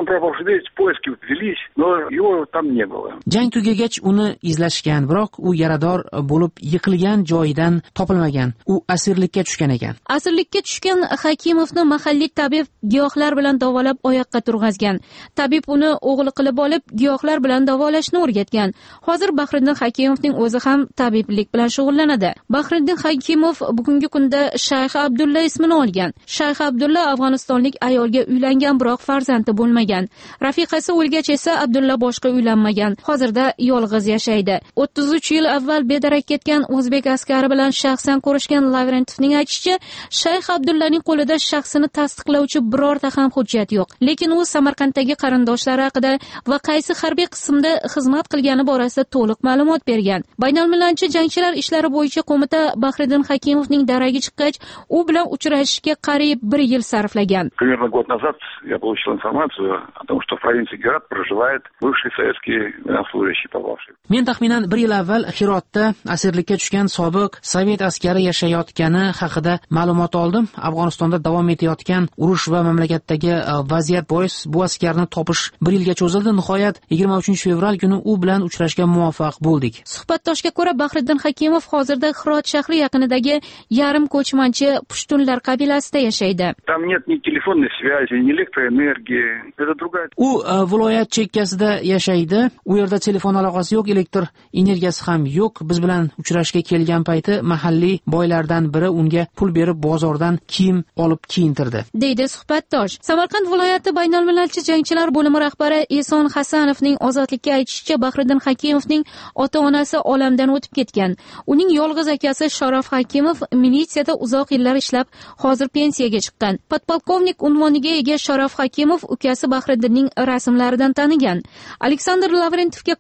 Jang tugagach uni izlashgan, biroq u yarador bo'lib yiqilgan joyidan topilmagan. U asirlikka tushgan ekan. Asirlikka tushgan Hakimovni mahalliy tabib giyohlar bilan davolab oyoqqa turg'azgan. Tabib uni o'g'li qilib olib giyohlar bilan davolashni o'rgatgan. Hozir Bahriddin Hakimovning o'zi ham tabiblik bilan shug'ullanadi. Bahriddin Hakimov bugungi kunda Shayx Abdulla ismini olgan. Shayx Abdulla afg'onistonlik ayolga uylangan, biroq farzandi bo'lmagan. Rafiqasi o'lgach esa Abdulla boshqa uylanmagan. Hozirda yolg'iz yashaydi. o'ttiz uch yil avval bedarak ketgan o'zbek askari bilan shaxsan ko'rishgan Lavrentovning aytishicha, Shayx Abdullaning qo'lida shaxsini tasdiqlovchi birorta ham hujjat yo'q. Lekin u Samarqanddagi qarindoshlari haqida va qaysi harbiy qismda xizmat qilgani borasida to'liq ma'lumot bergan. Baynalmillatchi jangchilar ishlari bo'yicha qo'mita Bahriddin Hakimovning daragi chiqqach, u bilan uchrashishga qariyb bir yil sarflagan. Примерно год назад я получил информацию о том, что в провинции Герат проживает бывший советский военнослужащий, попавший. Men taxminan bir yil avval Hirotda asirlikka tushgan sobiq sovet askari yashayotgani haqida ma'lumot oldim. Afg'onistonda davom etayotgan urush va mamlakatdagi vaziyat bois bu askarni topish bir yilga cho'zildi. Nihoyat yigirma uchinchi fevral kuni u bilan uchrashga muvaffaq bo'ldik. Suhbatdoshga ko'ra, Bahriddin Hakimov hozirda Hirot shahri yaqinidagi yarim ko'chmanchi pushtunlar qabilasida yashaydi. Там нет ни телефонной связи, ни электроэнергии. Это другая. U viloyat chekkasida yashaydi. U yerda telefon aloqasi yo'q, elektr energiyasi ham yo'q. Biz bilan uchrashga kelgan payti mahalliy boylardan biri unga pul berib bozordan kiyim olib kiyintirdi, deydi suhbatdosh. Samarqand viloyati baynalmillatchi jangchilar bo'limi rahbari Eson Hasanovning Ozodlikka aytishicha, Bahriddin Hakimovning ota-onasi olamdan o'tib ketgan. Uning yolg'iz akasi Sharof Hakimov militsiyada uzoq yillar ishlab, hozir pensiyaga chiqqan. Podpolkovnik unvoniga ega Sharof Hakimov ukasi Bahriddinning rasmlaridan tanigan. Aleksandr Lavrentovga ko'ra,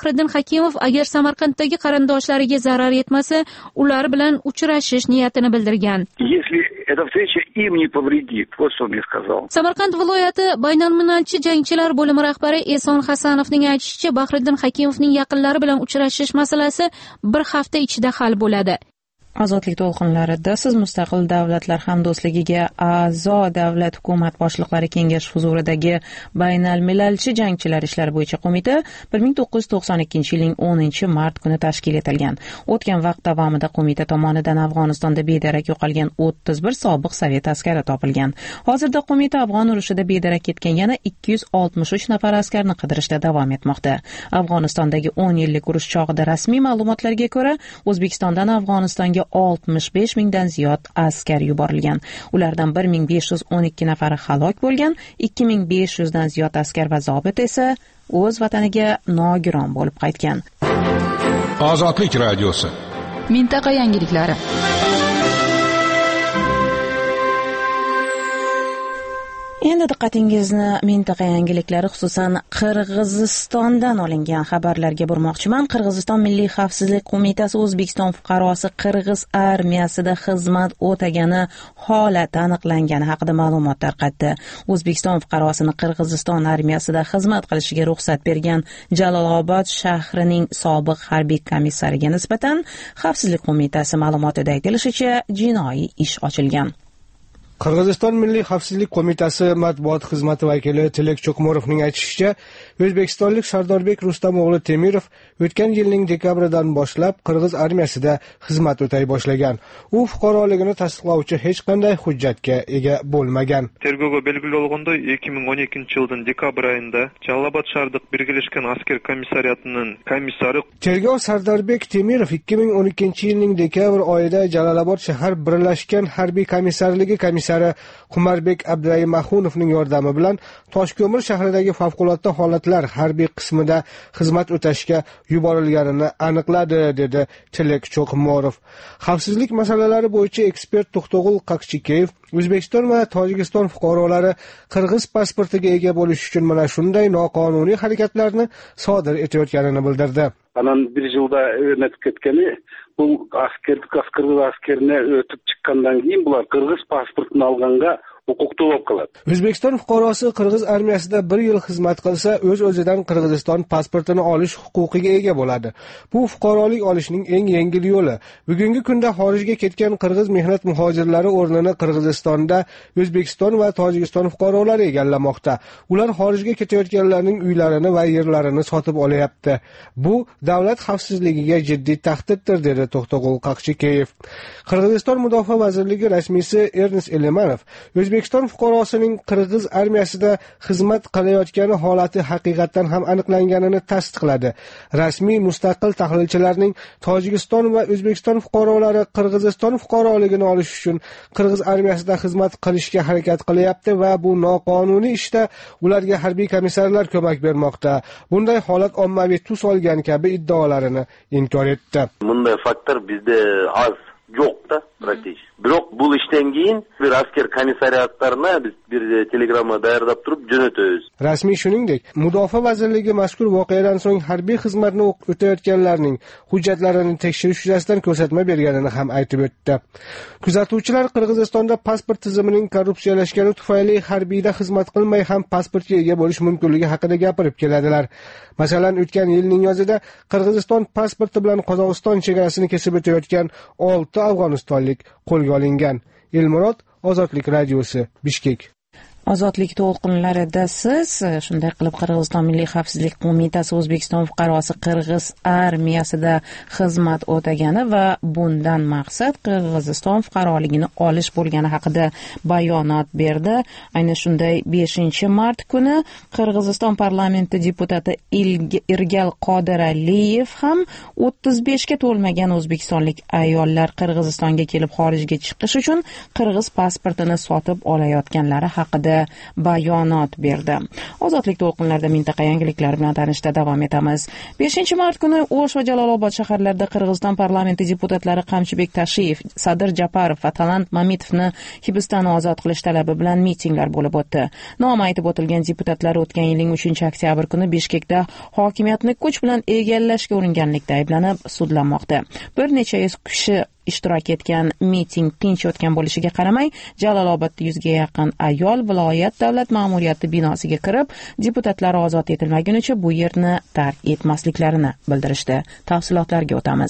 Bahriddin Hakimov agar Samarqanddagi qarindoshlariga zarar yetmasa, ular bilan uchrashish niyatini bildirgan. Если эта встреча им не повредит, вот что он мне сказал. Samarqand viloyati baynalminalchi jangchilar bo'limi rahbari Eson Hasanovning aytishicha, Bahriddin Hakimovning yaqinlari bilan uchrashish masalasi bir hafta ichida hal bo'ladi. Ozodlik to'lqinlarida siz Mustaqil davlatlar hamdo'stligiga a'zo davlat hukumat boshliqlari kengashi huzuridagi baynalmillalchi jangchilar ishlari bo'yicha qo'mita bir ming to'qqiz yuz to'qson ikkinchi yilning o'ninchi mart kuni tashkil etilgan. O'tgan vaqt davomida qo'mita tomonidan Afg'onistonda bedarak yo'qolgan o'ttiz bir sobiq sovet askari topilgan. Hozirda qo'mita Afg'on urushida bedarak ketgan yana ikki yuz oltmish uch nafar askarni qidirishda davom etmoqda. Afg'onistondagi o'n yillik urush chog'ida rasmiy ma'lumotlarga ko'ra, O'zbekistondan Afg'onistonga oltmish besh mingdan ziyod askar yuborilgan. Ulardan bir ming besh yuz o'n ikki nafari halok bo'lgan, ikki ming besh yuz dan ziyod askar va zobit esa o'z vataniga nogiron bo'lib qaytgan. Ozodlik radiosi. Mintaqa yangiliklari. Endi diqqatingizni mintaqa yangiliklari, xususan Qirg'izistondan olingan xabarlarga burmoqchiman. Qirg'iziston Milliy xavfsizlik qo'mitasi O'zbekiston fuqarosi Qirg'iz armiyasida xizmat o'tagani holati aniqlangani haqida ma'lumot tarqatdi. O'zbekiston fuqarosini Qirg'iziston armiyasida xizmat qilishiga ruxsat bergan Jalolobod shahrining sobiq harbiy komissariga nisbatan Xavfsizlik qo'mitasi ma'lumotida aytilishicha, jinoiy ish ochilgan. Qirg'iziston Milliy xavfsizlik qo'mitasi matbuot xizmati vakili Tilak Cho'qmorovning aytishicha, O'zbekistonlik Sardorbek Rustam o'g'li Temirov o'tgan yilning dekabridan boshlab Qirg'iz armiyasida xizmat o'tay boshlagan. U fuqaroligini tasdiqlovchi hech qanday hujjatga ega bo'lmagan. Tergovga belgili bo'lganday ikki ming o'n ikkinchi yilning dekabr oyida Jalolobod shahridagi birlashgan askar komissariyatining komissari Tergov Sardorbek Temirov ikki ming o'n ikkinchi yilning dekabr oyida Jalolobod shahar birlashgan harbiy komissarligi komissari Qumarbek Abdurahimonovning yordami bilan Toshko'mir shahridagi favqulodda holatlar harbiy qismida xizmat o'tashga yuborilganini aniqladi, dedi Tilak Cho'qmorov. Xavfsizlik masalalari bo'yicha ekspert To'xtog'ul Qaqchikeyev O'zbekiston va Tojikiston fuqarolari Qirg'iz pasportiga ega bo'lish uchun mana shunday noqonuniy harakatlarni sodir etayotganini bildirdi. Anan bir yilda o'rnatib ketgani bu askerlik askerlik askerine ötüp çıkkandan keyin bular Qirg'iz pasportini alganga huquqli bo'lib qoladi. O'zbekiston fuqarosi Qirg'iz armiyasida bir yil xizmat qilsa, o'z-o'zidan Qirg'iziston pasportini olish huquqiga ega bo'ladi. Bu fuqarolik olishning eng yengil yo'li. Bugungi kunda xorijga ketgan Qirg'iz mehnat muhojirlari o'rnini Qirg'izistonda O'zbekiston va Tojikiston fuqarolari egallamoqda. Ular xorijga ketayotganlarning uylarini va yerlarini sotib olyapti. Bu davlat xavfsizligiga jiddiy tahdiddir, dedi To'xtog'ul Qaqchikeyev. Qirg'iziston Mudofaa vazirligi rasmiysi Ernest Elemanov O'zbekiston fuqarosining Qirg'iz armiyasida xizmat qilayotgani holati haqiqatan ham aniqlanganini tasdiqladi. Rasmiy mustaqil tahlilchilarning Tojikiston va O'zbekiston fuqarolari Qirg'iziston fuqaroligini olish uchun Qirg'iz armiyasida xizmat qilishga harakat qilyapti va bu noqonuniy ishda ularga harbiy komissarlar ko'mak bermoqda. Bunday holat ommaviy tus olgan kabi iddaolarini inkor etdi. Bunday faktlar bizda az yo'q-da praktik. Biroq bu ishdan keyin bir asker komissariyatlarına biz bir telegramma tayyorlab turib jo'natamiz. Rasmiy shuningdek, Mudofaa vazirligi mazkur voqeadan so'ng harbiy xizmatni o'tayotganlarning hujjatlarini tekshirish yuzasidan ko'rsatma berganini ham aytib o'tdi. Kuzatuvchilar Qirg'izistonda pasport tizimining korrupsiyalashgani tufayli harbiyda xizmat qilmay ham pasportga ega bo'lish mumkinligi haqida gapirib keladilar. Masalan, o'tgan yilning yozida Qirg'iziston pasporti bilan Qozog'iston chegarasini kesib o'tayotgan olti afg'onistonlik qo'lga olingan. Elmurod, Ozodlik radiosi, Bishkek. Ozodlik to'lqinlarida siz shunday qilib Qirg'iziston Milliy xavfsizlik qo'mitasi O'zbekiston fuqarosi Qirg'iz armiyasida xizmat o'tagani va bundan maqsad Qirg'iziston fuqaroligini olish bo'lgani haqida bayonot berdi. Ayni shunday beshinchi mart kuni Qirg'iziston parlamenti deputati Irgal Qodiraliyev ham o'ttiz beshga to'lmagan o'zbekistonlik ayollar Qirg'izistonga kelib xorijga chiqish uchun Qirg'iz pasportini sotib olayotganlari haqida to'g'risida bayonot berdi. Ozodlik to'lqinlarida mintaqa yangiliklari bilan tanishda davom etamiz. beshinchi mart kuni O'sh va Jalolobod shaharlarida Qirg'iziston parlamenti deputatlari Qamchibek Tashiyev, Sadir Japarov va Talant Mamitovni hibsdan ozod qilish talabi bilan mitinglar bo'lib o'tdi. Nomi aytib o'tilgan deputatlar o'tgan yilning uchinchi oktyabr kuni Bishkekda hokimiyatni kuch bilan egallashga uringanlikda ayblanib sudlanmoqda. Bir necha yuz kishi ishtirok etgan miting tinch o'tgan bo'lishiga qaramay, Jalolobodda yuzga yaqin ayol viloyat davlat ma'muriyati binosiga kirib, deputatlar ozod etilmagunicha bu yerni tark etmasliklarini bildirishdi. Tafsilotlarga o'tamiz.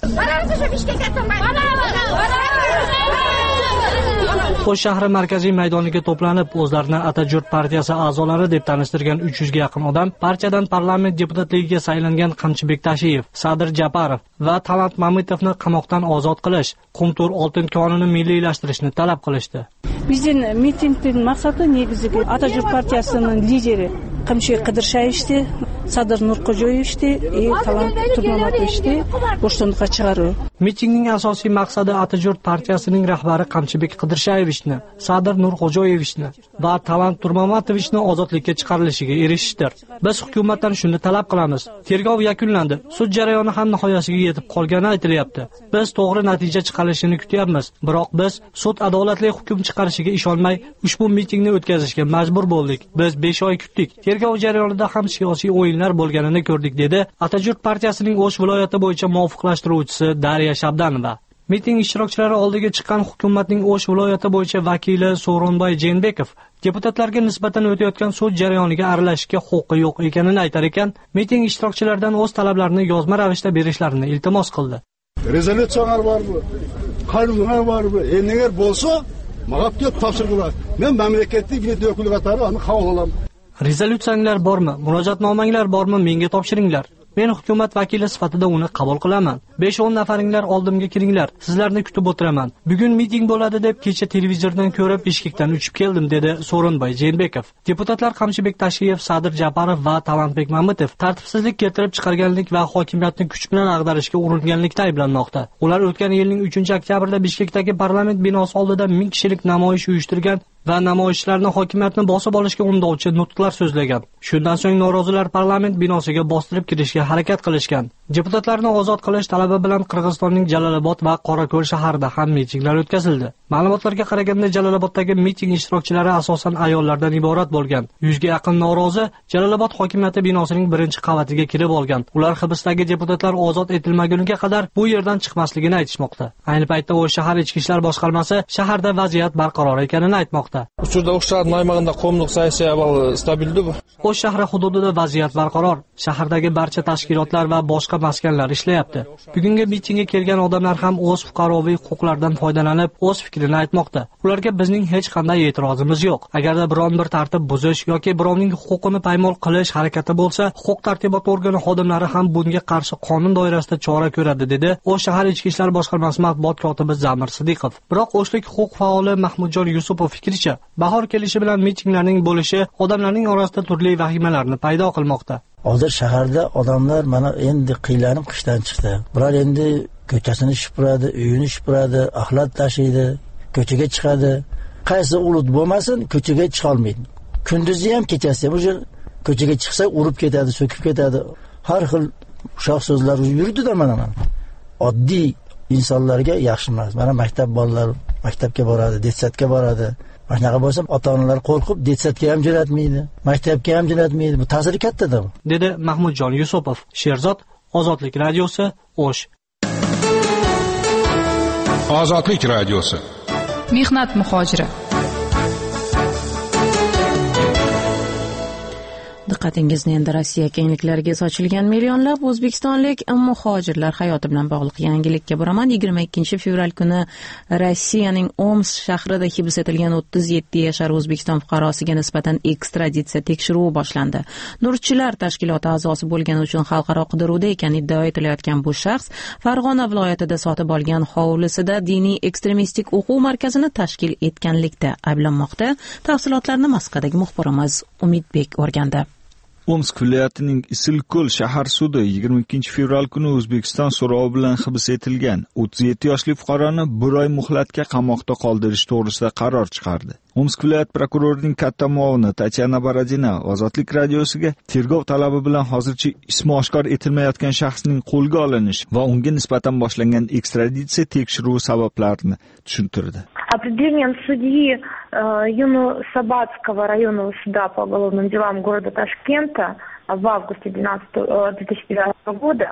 Qo'sh shahri markaziy maydoniga to'planib, o'zlarini Atajurt partiyasi a'zolari deb tanishtirgan uch yuzga yaqin odam partiyadan parlament deputatligiga saylangan Qamchibek Tashiyev, Sadir Japarov va Talant Mamitovni qamoqdan ozod qilish, Qumtur oltin konini milliylashtirishni talab qilishdi. Bizning mitingning maqsadi negizida Atajurt partiyasining lideri Qamchibek Qidirshayevni, Sadir Nurqo'joyevni, Talant Turmanovni boshtonga chiqaruv. Mitingning asosiy maqsadi Atajurt partiyasining rahbari Qamchibek Qidirshayevni, Sadir Nurqo'joyevni va Talant Turmanovni ozodlikka chiqarilishiga erishishdir. Biz hukumatdan shuni talab qilamiz. Tergov yakunlandi. Sud jarayoni ham nihoyasiga yetib qolgani aytilyapti. Biz to'g'ri natija chiqarishini kutyapmiz. Biroq biz sud adolatli hukm chiqarishiga ishonmay, ushbu mitingni o'tkazishga majbur bo'ldik. Biz besh oy kutdik. Tergov jarayonida ham siyosiy o'yinlar bo'lganini ko'rdik, dedi Atajurt partiyasining O'sh viloyati bo'yicha muvofiqlashtiruvchisi Darya Shabdanova. Miting ishtirokchilari oldiga chiqqan hukumatning O'sh viloyati bo'yicha vakili So'ronboy Jeenbekov deputatlarga nisbatan o'tayotgan sud jarayoniga aralashishga huquqi yo'q ekanini aytar ekan, miting ishtirokchilaridan o'z talablarini yozma ravishda berishlarini iltimos qildi. Rezolyutsiyalar bormi? Qonunlar bormi? Endi agar bo'lsa, mag'lubiyat topshirdilar. Men mamlakatning vakili qatori uni qabul olaman. Rezolyutsiyalar bormi? Murojaatnomanglar bormi? Menga topshiringlar. Men hukumat vakili sifatida uni qabul qilaman. besh o'n nafaringlar oldimga kiringlar. Sizlarni kutib o'tiraman. Bugun miting bo'ladi deb kecha televizordan ko'rib Bishkekdan uchib keldim, dedi So'ronboy Jeenbekov. Deputatlar Qamchibek Tashiyev, Sadir Japarov va Talantbek Mamitov tartibsizlik keltirib chiqarganlik va hokimiyatni kuch bilan ag'darishga uringanlikda ayblanmoqda. Ular o'tgan yilning uchinchi oktyabrda Bishkekdagi parlament binosi oldida ming kishilik namoyish uyushtirgan va namoyishchilarni hokimiyatni bosib olishga undovchi nutqlar so'zlagan. Shundan so'ng norozilar parlament binosiga bostirib kirishga harakat qilishgan. Deputatlarni ozod qilish talabi bilan Qirg'izistonning Jalolobod va Qorako'l shaharida ham mitinglar o'tkazildi. Ma'lumotlarga qaraganda Jaloloboddagi miting ishtirokchilari asosan ayollardan iborat bo'lgan. yuzga yaqin norozi Jalolobod hokimiyati binosining birinchi qavatiga kirib olgan. Ular hibsdagi deputatlar ozod etilmaguniga qadar bu yerdan chiqmasligini aytishmoqda. Ayni paytda O'sh shahar ichki ishlar boshqarmasi shaharda vaziyat barqaror ekanini aytmoqda. Uchurda O'sh shahar naymag'ida qo'mliq saysiya stabildi bu. O'sh shahri hududida vaziyat barqaror. Shahardagi barcha tashkilotlar va boshqa maskanlar ishlayapti. Bugungi mitingga kelgan odamlar ham o'z fuqaroviy huquqlaridan foydalanib, o'z fikrini aytmoqda. Ularga bizning hech qanday e'tirozimiz yo'q. Agarda biron bir tartib buzish yoki birovning huquqini paymol qilish harakati bo'lsa, huquq tartibot organi xodimlari ham bunga qarshi qonun doirasida chora ko'radi, dedi O'sh shahar ichki ishlar boshqarmasi matbuot kotibi Zamir Sidiqov. Biroq O'shlik huquq faoli Mahmudjon Yusupov fikricha, bahor kelishi bilan mitinglarning bo'lishi odamlarning orasida turli vahimalarni paydo qilmoqda. Hozir shaharda odamlar mana endi qiylanib qishdan chiqdi. Bular endi ko'chasini shipuradi, uyini shipuradi, axlat tashiydi, ko'chaga chiqadi. Qaysi ulut bo'lmasin, ko'chaga chiqa olmaydi. Kunduzi ham, kechasi ham o'sha ko'chaga chiqsa urib ketadi, so'kib ketadi. Har xil shoh so'zlar yurdi-da mana mana. Oddiy insonlarga yaxshi emas. Mana maktab bolalari maktabga boradi, detsatga boradi. Shunaqa bo'lsa, ota-onalar qo'rqib detsatga ham jo'natmaydi, maktabga ham jo'natmaydi. Bu ta'siri katta-da, dedi Mahmudjon Yusupov. Sherzod, Ozodlik radiosi, O'sh. Ozodlik radiosi. Mehnat muhojiri. Diqqatingizni endi Rossiya kengliklariga sochilgan millionlab o'zbekistonlik muhojirlar hayoti bilan bog'liq yangilikka boraman. yigirma ikkinchi fevral kuni Rossiyaning Omsk shahrida hibs etilgan o'ttiz yetti yashar O'zbekiston fuqarosiga nisbatan ekstraditsiya tekshiruvi boshlandi. Nurchilar tashkiloti a'zosi bo'lgani uchun xalqaro qidiruvda ekan iddao etilayotgan bu shaxs Farg'ona viloyatida sotib olgan hovlisida diniy ekstremistik o'quv markazini tashkil etganlikda ayblanmoqda. Tafsilotlarni Moskvadagi muxbirimiz Umidbek o'rgandi. Omsk viloyatining Isilko'l shahar sudi yigirma ikkinchi fevral kuni O'zbekiston so'rovi bilan hibs etilgan o'ttiz yetti yoshli fuqaroni bir oy muhlatga qamoqda qoldirish to'g'risida qaror chiqardi. Omsk viloyat prokurorining katta muovini Tatyana Borodina Ozodlik radiosiga tergov talabi bilan hozircha ismi oshkor etilmayotgan shaxsning qo'lga olinishi va unga nisbatan boshlangan ekstraditsiya tekshiruvi sabablarini tushuntirdi. Определением судьи э, Юно-Сабатского районного суда по уголовным делам города Ташкента в августе две тысячи девятнадцатого года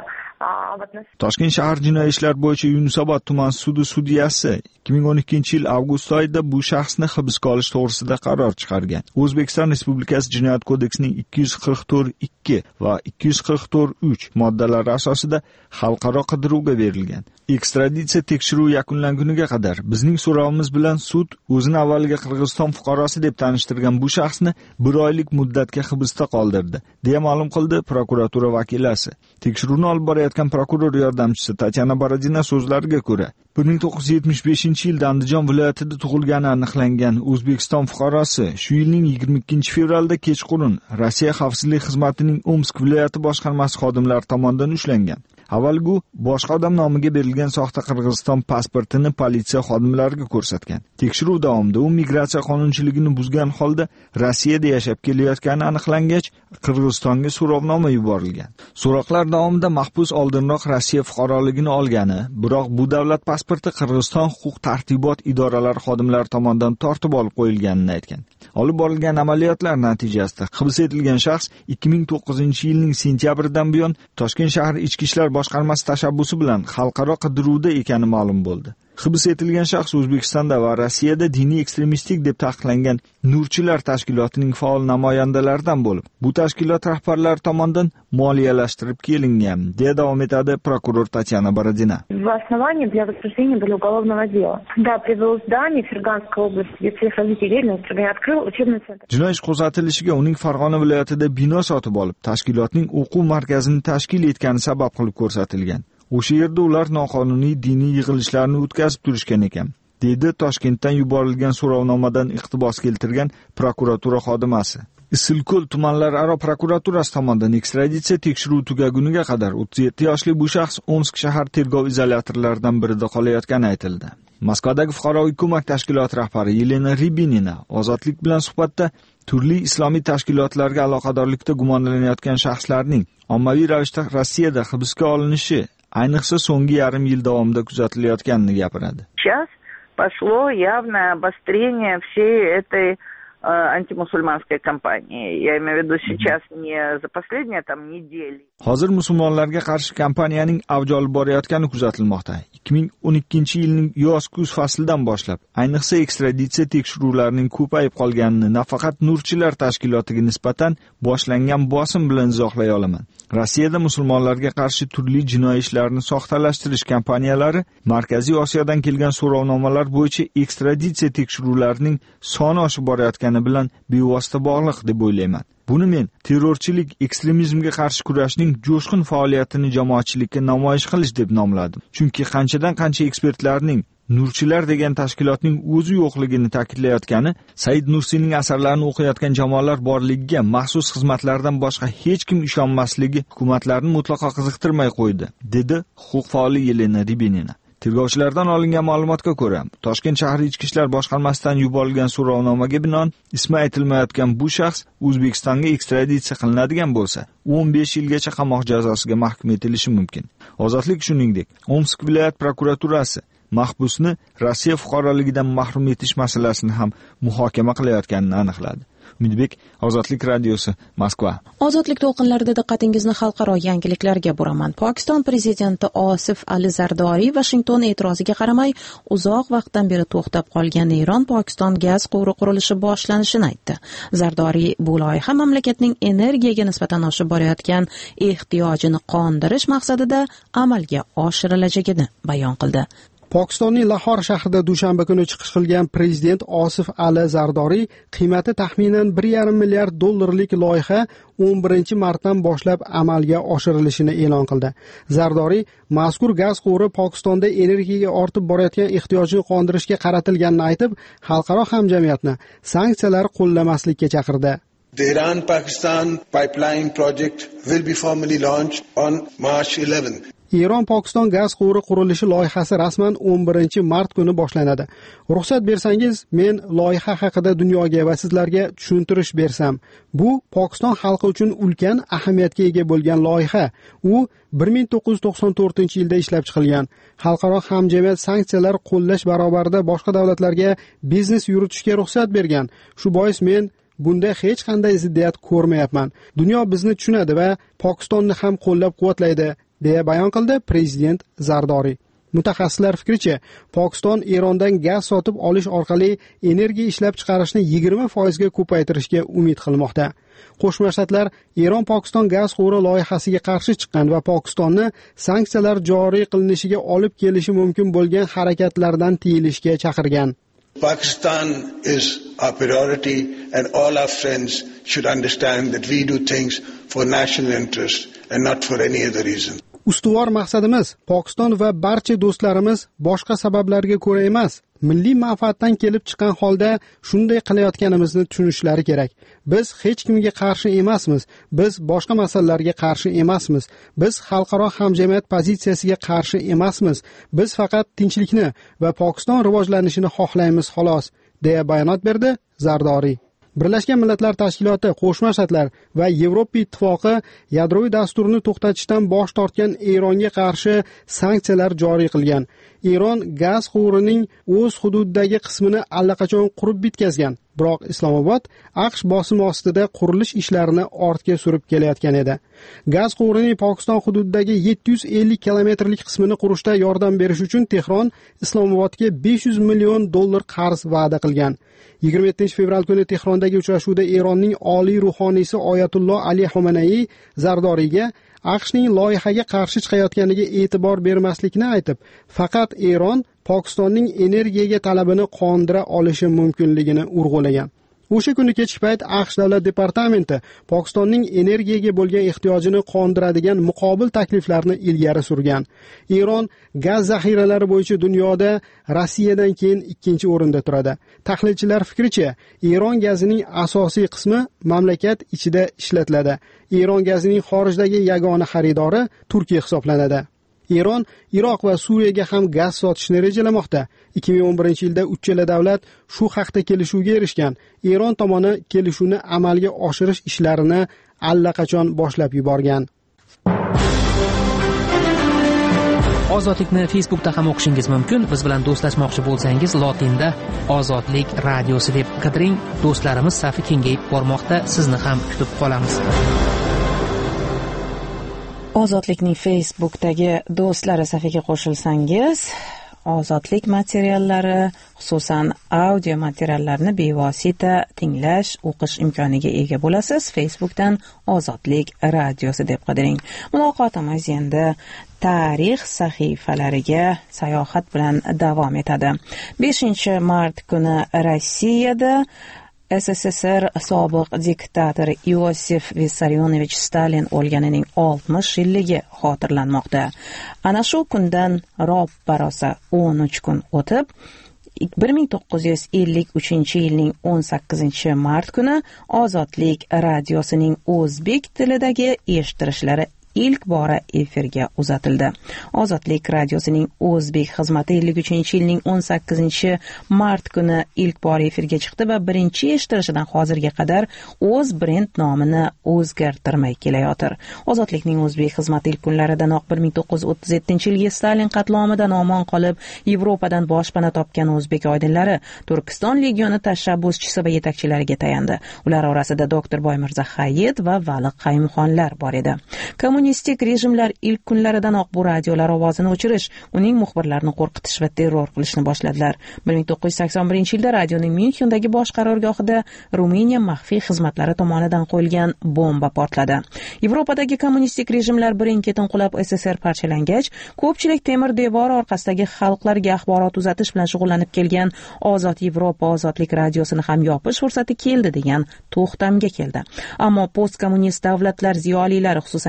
Toshkent shahar jinoiy ishlar bo'yicha Yunusobod tuman sudi sudyasi ikki ming o'n ikkinchi yil avgust oyida bu shaxsni hibsga olish to'g'risida qaror chiqargan. O'zbekiston Respublikasi Jinoyat kodeksining ikki yuz qirq to'rt ikki va ikki yuz qirq to'rt uch moddalari asosida xalqaro qidiruvga berilgan. Ekstraditsiya tekshiruvi yakunlanguniga qadar bizning so'rovimiz bilan sud o'zini avvaliga Qirg'iziston fuqarosi deb tanishtirgan bu shaxsni bir oylik muddatga hibsda qoldirdi, deya ma'lum qildi prokuratura vakilasi. Tekshiruvni olib borayotgan prokuror yordamchisi Tatyana Borodina so'zlariga ko'ra, bir ming to'qqiz yuz yetmish beshinchi yilda Andijon viloyatida tug'ilgani aniqlangan O'zbekiston fuqarosi shu yilning yigirma ikkinchi fevralda kechqurun Rossiya xavfsizlik xizmatining Omsk viloyati boshqarmasi xodimlari tomonidan ushlangan. Avvalgi boshqa odam nomiga berilgan soxta Qirg'iziston pasportini politsiya xodimlariga ko'rsatgan. Tekshiruv davomida u migratsiya qonunchiligini buzgan holda Rossiyada yashab kelayotgani aniqlangach, Qirg'izistonga so'rovnoma yuborilgan. So'roqlar davomida mahbus oldinroq Rossiya fuqaroligini olgani, biroq bu davlat pasporti Qirg'iziston huquq tartibot idoralari xodimlari tomonidan tortib olib qo'yilganini aytgan. Olib borilgan amaliyotlar natijasida hibs etilgan shaxs ikki ming to'qqizinchi yilning sentyabridan buyon Toshkent shahar ichki ishlar boshqarmasi tashabbusi bilan xalqaro qidiruvda ekani ma'lum bo'ldi. Hibs etilgan shaxs O'zbekistonda va Rossiyada diniy ekstremistik deb taqiqlangan Nurchilar tashkilotining faol namoyandalaridan bo'lib, bu tashkilot rahbarlari tomonidan moliyalashtirib kelingan, deya davom etadi prokuror Tatyana Borodina. В основании для возбуждения были уголовного дела. Да, привел здание Ферганской области, где развитие деятельности, открыл учебный центр. Jinoiy ish qo'zg'atilishiga uning Farg'ona viloyatida bino sotib olib, tashkilotning o'quv markazini tashkil etgani sabab qilib ko'rsatilgan. O'sha yerda ular noqonuniy diniy yig'ilishlarni o'tkazib turishgan ekan, dedi Toshkentdan yuborilgan so'rovnomadan iqtibos keltirgan prokuratura xodimasi. Isilko'l tumanlararo prokuraturasi tomonidan ekstraditsiya tekshiruvi tugaguniga qadar o'ttiz yetti yoshli bu shaxs Omsk shahar tergov izolyatorlaridan birida qolayotgani aytildi. Moskvadagi fuqaroviy ko'mak tashkiloti rahbari Yelena Ribinina Ozodlik bilan suhbatda turli islomiy tashkilotlarga aloqadorlikda gumonlanayotgan shaxslarning ommaviy ravishda Rossiyada hibsga olinishi ayniqsa so'nggi yarim yil davomida kuzatilayotganini gapiradi. Сейчас пошло явное обострение всей этой антимусульманской кампании. Я имею в виду сейчас не за последние там недели. Hozir musulmonlarga qarshi kampaniyaning avj olib borayotgani kuzatilmoqda. ikki ming o'n ikkinchi yilning yoz-kuz faslidan boshlab, ayniqsa ekstraditsiya tekshiruvlarining ko'payib qolganini nafaqat Nurchilar tashkilotiga nisbatan boshlangan bosim bilan izohlay olaman. Rossiyada musulmonlarga qarshi turli jinoiy ishlarni soxtalashtirish kampaniyalari Markaziy Osiyodan kelgan so'rovnomalar bo'yicha ekstraditsiya tekshiruvlarining soni oshib borayotgani bilan bevosita bog'liq deb o'ylayman. Buni men terrorchilik, ekstremizmga qarshi kurashning jo'shqin faoliyatini jamoatchilikka namoyish qilish deb nomladim. Chunki qanchadan qancha ekspertlarning Nurchilar degan tashkilotning o'zi yo'qligini ta'kidlayotgani, Said Nursiyning asarlarini o'qiyotgan jamoalar borligiga maxsus xizmatlardan boshqa hech kim ishonmasligi hukumatlarni mutlaqo qiziqtirmay qo'ydi, dedi huquq faoli Yelena Ribinina. Tergovchilardan olingan ma'lumotga ko'ra, Toshkent shahar ichki ishlar boshqarmasidan yuborilgan so'rovnomaga binoan ismi aytilmayotgan bu shaxs O'zbekistonga ekstraditsiya qilinadigan bo'lsa, o'n besh yilgacha qamoq jazosiga mahkum etilishi mumkin. Ozodlik shuningdek, Omsk viloyat prokuraturasi mahbusni Rossiya fuqaroligidan mahrum etish masalasini ham muhokama qilayotganini aniqladi. Umidbek, Ozodlik radiosi, Moskva. Ozodlik to'lqinlarida diqqatingizni xalqaro yangiliklarga buraman. Pokiston prezidenti Osif Ali Zardoriy Washington e'tiroziga qaramay uzoq vaqtdan beri to'xtab qolgan Eron Pokiston gaz quvuri qurilishi boshlanishini aytdi. Zardoriy bu loyiha mamlakatning energiyaga nisbatan oshib borayotgan ehtiyojini qondirish maqsadida amalga oshirilajagini bayon qildi. Pokistonning Lahor shahrida dushanba kuni chiqish qilgan prezident Osif Ali Zardoriy qiymati taxminan bir yarim milliard dollarlik loyiha o'n birinchi martdan boshlab amalga oshirilishini e'lon qildi. Zardoriy mazkur gaz quvuri Pokistonda energiyaga ortib borayotgan ehtiyojni qondirishga qaratilganini aytib, xalqaro hamjamiyatni sanksiyalar qo'llamaslikka chaqirdi. The Iran-Pakistan pipeline project will be formally launched on March eleventh. Eron-Pokiston gaz quvuri qurilishi loyihasi rasman o'n birinchi mart kuni boshlanadi. Ruxsat bersangiz, men loyiha haqida dunyoga va sizlarga tushuntirish bersam. Bu Pokiston xalqi uchun ulkan ahamiyatga ega bo'lgan loyiha. U bir ming to'qqiz yuz to'qson to'rtinchi yilda ishlab chiqilgan. Xalqaro hamjamiyat sanksiyalar qo'llash barobarida boshqa davlatlarga biznes yuritishga ruxsat bergan. Shu bois men bunda hech qanday ziddiyat ko'rmayapman. Dunyo bizni tushunadi va Pokistonni ham qo'llab-quvvatlaydi, deya bayon qildi prezident Zardoriy. Mutaxassislar fikricha, Pokiston Erondan gaz sotib olish orqali energiya ishlab chiqarishni yigirma foiz ga ko'paytirishga umid qilmoqda. Qo'shma Shtatlar Eron-Pokiston gaz quvuri loyihasiga qarshi chiqqan va Pokistonni sanksiyalar joriy qilinishiga olib kelishi mumkin bo'lgan harakatlardan tiyilishga chaqirgan. Pakistan is our priority and all our friends should understand that we do things for national interest and not for any other reason. Ustuvor maqsadimiz Pokiston va barcha do'stlarimiz boshqa sabablarga ko'ra emas, milliy manfaatdan kelib chiqqan holda shunday qilayotganimizni tushunishlari kerak. Biz hech kimga qarshi emasmiz, biz boshqa masalalarga qarshi emasmiz, biz xalqaro hamjamiyat pozitsiyasiga qarshi emasmiz, biz faqat tinchlikni va Pokiston rivojlanishini xohlaymiz xolos, deya bayonot berdi Zardoriy. Birlashgan Millatlar Tashkiloti, Qo'shma Shtatlar va Yevropa Ittifoqi yadroviy dasturni to'xtatishdan bosh tortgan Eronga qarshi sanksiyalar joriy qilgan. Eron gaz quvurining o'z hududidagi qismini allaqachon qurib bitkazgan. Biroq Islomobod AQSh bosimi ostida qurilish ishlarini ortga surib kelayotgan edi. Gaz quvurining Pokiston hududidagi yetti yuz ellik kilometrlik qismini qurishda yordam berish uchun Tehron Islomobodga besh yuz million dollar qarz va'da qilgan. yigirma yettinchi fevral kuni Tehrondagi uchrashuvda Eronning oliy ruhoniysi Oyatulloh Ali Xomanaiy Zardoriyga AQShning loyihaga qarshi chiqayotganiga e'tibor bermaslikni aytib, faqat Eron Pokistonning energiyaga talabini qondira olishi mumkinligini urg'ulagan. O'sha kuni kechki payt AQSh davlat departamenti Pokistonning energiyaga bo'lgan ehtiyojini qondiradigan muqobil takliflarni ilgari surgan. Eron gaz zaxiralari bo'yicha dunyoda Rossiyadan keyin ikkinchi o'rinda turadi. Tahlilchilar fikricha, Eron gazining asosiy qismi mamlakat ichida ishlatiladi. Eron gazining xorijdagi yagona xaridori Turkiya hisoblanadi. Eron Iroq va Suriyaga ham gaz sotishni rejalamoqda. ikki ming o'n birinchi yilda uchala davlat shu haqda kelishuvga erishgan. Eron tomoni kelishuvni amalga oshirish ishlarini allaqachon boshlab yuborgan. Ozodlikni Facebookda ham o'qishingiz mumkin. Biz bilan do'stlashmoqchi bo'lsangiz, lotinda Ozodlik radiosi deb qidiring. Do'stlarimiz safi kengayib bormoqda. Sizni ham kutib qolamiz. Ozodlikning Facebookdagi do'stlari safiga qo'shilsangiz, ozodlik materiallari, xususan audio materiallarni bevosita tinglash, o'qish imkoniga ega bo'lasiz. Facebookdan Ozodlik radiosi deb qidiring. Muloqotimiz endi tarix sahifalariga sayohat bilan davom etadi. beshinchi mart kuni Rossiyada S S S R sobiq diktator Iosif Vissarionovich Stalin o'lganining oltmish yilligi xotirlanmoqda. Ana shu kundan roppa-rosa o'n uch kun o'tib, bir ming to'qqiz yuz ellik uchinchi yilning o'n sakkizinchi mart kuni Ozodlik radiosining o'zbek tilidagi eshittirishlari ilk bora efirga uzatildi. Ozodlik radiosining o'zbek xizmati ellik uchinchi yilning o'n sakkizinchi mart kuni ilk bora efirga chiqdi va birinchi eshittirishidan hozirga qadar o'z brend nomini o'zgartirmay kelayotir. Ozodlikning o'zbek xizmati ilk kunlaridanoq bir ming to'qqiz yuz o'ttiz yettinchi yilgi Stalin qatlomidan omon qolib, Yevropadan boshpana topgan o'zbek oydinlari Turkiston legioni tashabbuschisi va yetakchilariga tayandi. Ular orasida doktor Boymirza Hayit va Vali Qayumxonlar bor edi. Kommunistik rejimlar ilk kunlaridanoq bu radiolar ovozini o'chirish, uning muxbirlarini qo'rqitish va terror qilishni boshladilar. bir ming to'qqiz yuz sakson birinchi yilda radioning Myunxendagi bosh qarorgohida Ruminiya maxfiy xizmatlari tomonidan qo'yilgan bomba portladi. Yevropadagi kommunistik rejimlar birin-ketin qulab S S R parchalangach, ko'pchilik temir devor orqasidagi xalqlarga axborot uzatish bilan shug'ullanib kelgan Ozod Yevropa Ozodlik radiosini ham yopish fursati keldi degan to'xtamga keldi. Ammo postkommunist davlatlar ziyolilari, xususan Chexiya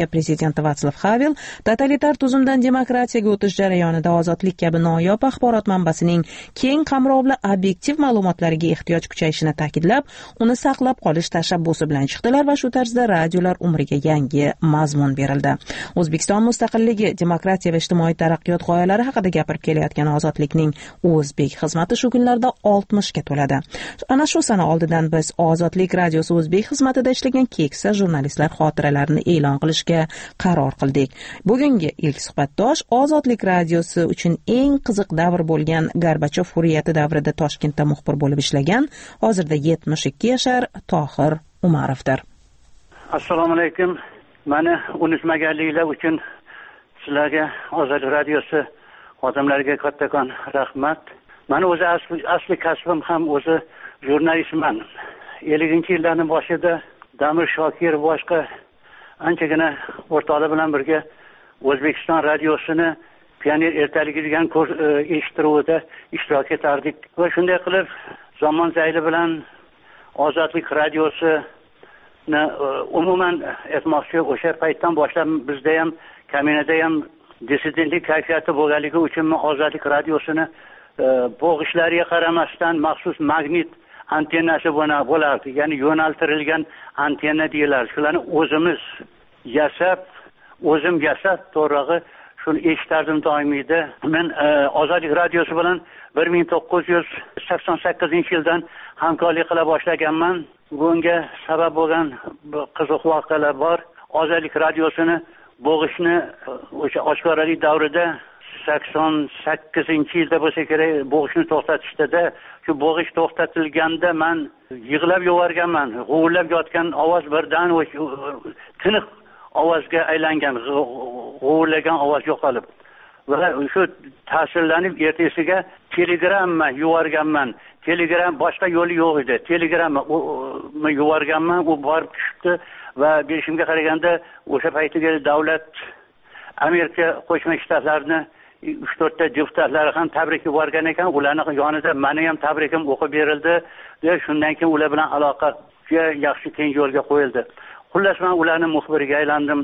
prezidenti Vatslav Havel totalitar tuzumdan demokratiyaga o'tish jarayonida ozodlik kabi noyob axborot manbasining keng qamrovli obyektiv ma'lumotlariga ehtiyoj kuchayishini ta'kidlab, uni saqlab qolish tashabbusi bilan chiqdilar va shu tarzda radiolar umriga yangi mazmun berildi. O'zbekiston mustaqilligi, demokratiya va ijtimoiy taraqqiyot g'oyalari haqida gapirib kelayotgan Ozodlikning O'zbek xizmati shu kunlarda oltmishga to'ladi. Ana shu sana oldidan biz Ozodlik radiosi O'zbek xizmatida ishlagan keksa jurnalistlar xotiralarini e'lon qilishga qaror qildik. Bugungi ilk suhbatdosh Ozodlik radiosi uchun eng qiziq davr bo'lgan Gorbachov hurriyati davrida Toshkentda muxbir bo'lib ishlagan, hozirda yetmish ikki yashar Tohir Umarovdir. Assalomu alaykum. Meni unutmaganliklar uchun sizlarga Ozodlik radiosi xodimlariga kattakon rahmat. Meni o'zi asli, asli kasbim ham o'zi jurnalistman. ellinchi yillarning boshida Damir Shokir boshqa anchagina o'rtoqlar bilan birga O'zbekiston radiosini Pioner ertaligi degan eshittiruvida ishtirok etardik va shunday qilib zamon zayli bilan Ozodlik radiosini umuman aytmoqchi, o'sha paytdan boshlab bizda ham kaminada ham dissidentlik kayfiyati bo'lganligi uchun Ozodlik radiosini bo'g'ishlariga qaramasdan maxsus magnit antennasi bo'lardi, ya'ni yo'naltirilgan antenna deyiladi. Shularni o'zimiz yasab, o'zim yasab, to'g'rig'i shuni eshitardim doimiyda. Men Ozodlik radiosi bilan bir ming to'qqiz yuz sakson sakkizinchi yildan hamkorlik qila boshlaganman. Bunga sabab bo'lgan qiziq voqealar bor. Ozodlik radiosini bo'g'ishni o'sha oshkoralik davrida sakson sakkizinchi yilda bo'lsa kerak bo'g'ishni to'xtatishda, shu bo'g'ish to'xtatilganda men yig'lab yuborganman. G'uvillab yotgan ovoz birdan tiniq ovozga aylangan, g'uvillagan ovoz yo'qolib. Va shu ta'sirlanib ertasiga telegramma yuborganman. Telegram boshqa yo'li yo'q edi. Telegramma yuborganman, u borib tushibdi va bilishimga qaraganda o'sha paytdagi davlat Amerika Qo'shma Shtatlarini uch to'rtta deputatlari ham tabrik yuborgan ekan. Ularning yonida meni ham tabrikim o'qib berildi. Shundan keyin ular bilan aloqa yaxshi keng yo'lga qo'yildi. Xullas men ularning muxbiriga aylandim.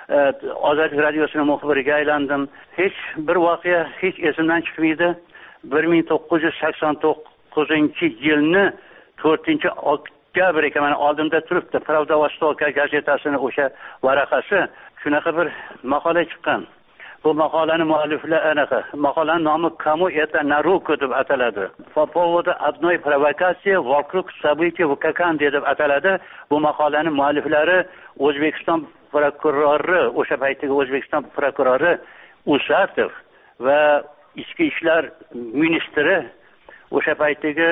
Ozodlik radiosining muxbiriga aylandim. Hech bir voqea hech esimdan chiqmaydi. bir ming to'qqiz yuz sakson to'qqizinchi yilni to'rtinchi oktyabr ekan, mana oldimda turibdi. Pravda Vostoka gazetasini o'sha varaqasi, shunaqa bir maqola chiqqan. Bu maqolaning mualliflari anaqa. Maqolaning nomi "Кому это на руку" deb ataladi. По поводу одной провокации вокруг событий в Какан deb ataladi. Bu maqolaning mualliflari O'zbekiston prokurori, o'sha paytdagi O'zbekiston prokurori Usatov va ichki ishlar ministri o'sha paytdagi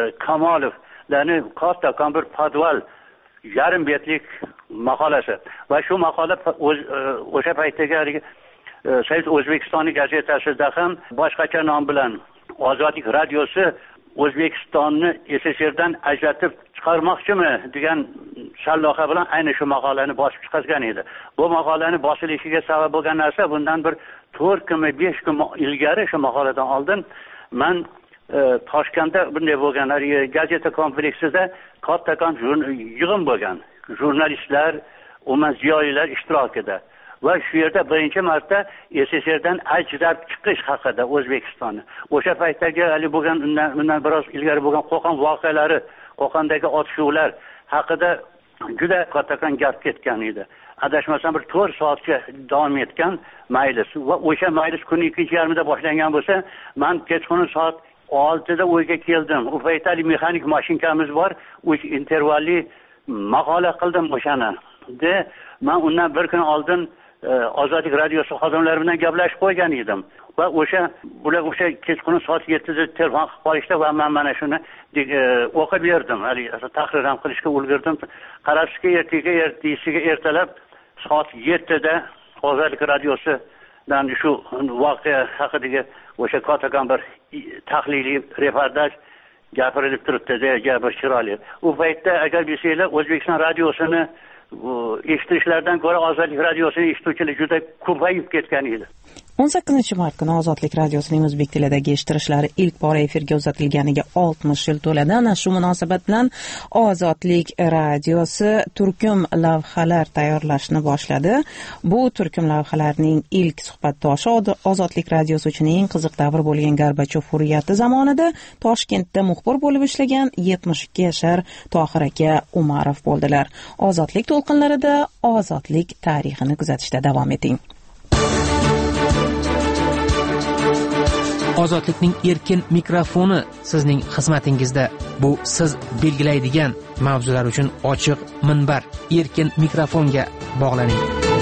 Kamolovlarni katta bir podval yarim betlik maqolasi. Va shu maqola o'sha paytdagi Sovet O'zbekistoni gazetasida ham boshqacha nom bilan Ozodlik radiosi O'zbekistonni S S R dan ajratib chiqarmoqchimi degan shalloqa bilan ayni shu maqolani bosib chiqargan edi. Bu maqolani bosilishiga sabab bo'lgan narsa bundan bir to'rt kun besh kun ilgari shu maqoladan oldin men Toshkentda bunday bo'lgan gazeta kompleksida kattakon yig'in bo'lgan. Jurnalistlar, umuman ziyolilar ishtirokida. Va shu yerda birinchi marta S S R dan ajrab chiqish haqida O'zbekistonni. O'sha paytdagi hali bo'lgan undan, undan biroz ilgari bo'lgan Qo'qon voqealari, Qo'qondagi otishuvlar haqida juda kattakon gap ketgan edi. Adashmasam bir to'rt soatga davom etgan majlis. Va o'sha majlis kunning ikkinchi yarmida boshlangan bo'lsa, men kechqurun soat oltida uyga keldim. U paytali mexanik mashinkamiz bor, uch intervalli maqola qildim o'shani. De, men undan bir kun oldin Ozodlik radiosi xodimlari bilan gaplashib qo'ygan edim. Va o'sha bular o'sha kechqurun soat yettida telefon qilib qolishdi va men mana shuni o'qib berdim. Hali tahrir ham qilishga ulgurdim. Qarabsizki, ertaga ertasiga ertalab soat yettida Ozodlik radiosidan shu voqea haqidagi o'sha kattakon bir tahliliy reportaj gapirilib turibdi, gapir chiroyli. U paytda agar bilsanglar, O'zbekiston radiosini eshitishlardan ko'ra Ozodlik radiosini eshituvchilar juda ko'payib ketgan edi. o'n sakkizinchi mart kuni Ozodlik radiosining o'zbek tilidagi eshittirishlari ilk bora efirga uzatilganiga oltmish yil to'ladi. Ana shu munosabat bilan Ozodlik radiosi turkum lavhalar tayyorlashni boshladi. Bu turkum lavhalarning ilk suhbatdoshi Ozodlik radiosi uchun eng qiziq davr bo'lgan Gorbachov hurriyati zamonida Toshkentda muxbir bo'lib ishlagan yetmish ikki yashar Tohir aka Umarov bo'ldilar. Ozodlik to'lqinlarida ozodlik tarixini kuzatishda davom eting. Ozodlikning erkin mikrofoni sizning xizmatingizda. Bu siz belgilaydigan mavzular uchun ochiq minbar. Erkin mikrofonga bog'laning.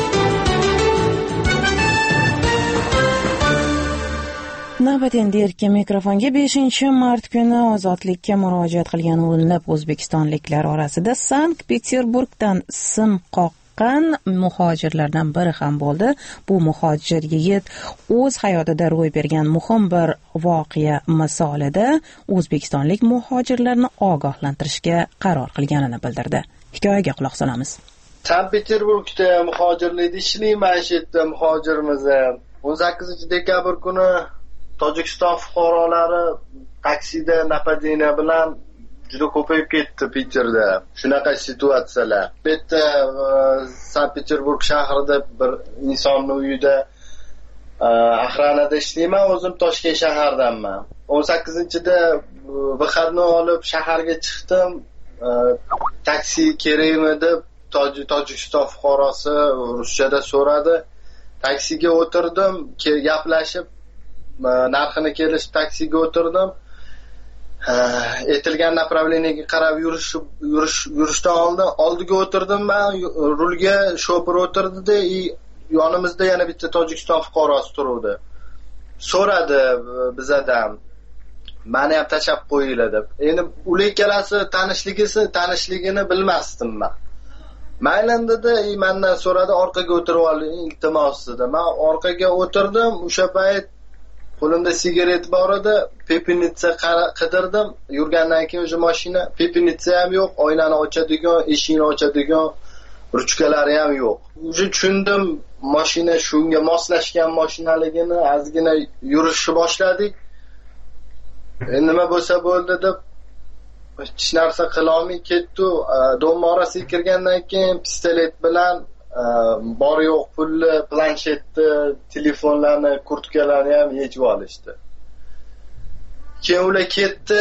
Navbat endi erkin mikrofonga beshinchi mart kuni Ozodlikka murojaat qilgan o'nlab o'zbekistonliklar orasida Sankt-Peterburgdan sim qoq muhojirlardan biri ham bo'ldi. Bu muhojir yigit o'z hayotida ro'y bergan muhim bir voqea misolida o'zbekistonlik muhojirlarni ogohlantirishga qaror qilganini bildirdi. Hikoyaga quloq solamiz. Sankt-Peterburgda muhojirlikda ishlayman, shu yerda muhojirmiz. o'n sakkizinchi dekabr kuni Tojikiston fuqarolari taksida napadeniya bilan juda ko'payib ketdi Peterda. Shunaqa situatsiyalar. Bu yerda Sankt-Peterburg shahrida bir insonning uyida axranada ishlayman, o'zim Toshkent shahridanman. o'n sakkizinchida vixarni olib shaharga chiqdim. Taksi kerakmi deb Tojikiston fuqarosi ruschada so'radi. Taksiga o'tirdim, gaplashib narxini kelishib taksiga o'tirdim. Aytilgan направлениyaga qarab yurish yurish yurishdan oldin oldiga o'tirdim men, rulga shofir o'tirdi-da, yonimizda yana bitta Tojikiston fuqarosi turuvdi. So'radi bizadan, meni ham tashab qo'yinglar deb. Endi ular ikkalasi tanishligisi, tanishligini bilmasdim men. Mayli dedi, mendan so'radi, orqaga o'tirib oling, iltimos dedi. Men orqaga o'tirdim, o'sha payt qo'limda sigaret bor edi, pepinitsa qidirdim. Yurgandan keyin o'sha mashina pepinitsa ham yo'q, oynani ochadigan, eshikni ochadigan ruchkalari ham yo'q. O'sha tushundim, mashina shunga moslashgan mashinaligini, ozgina yurishni boshladik. Endi nima bo'lsa bo'ldi deb hech narsa qila olmay ketdi. Dom orasiga kirgandan keyin pistolet bilan bor yo'q pulni, planshetni, telefonlarni, kurtkalarni ham yechib olishdi. Keyin ular ketdi.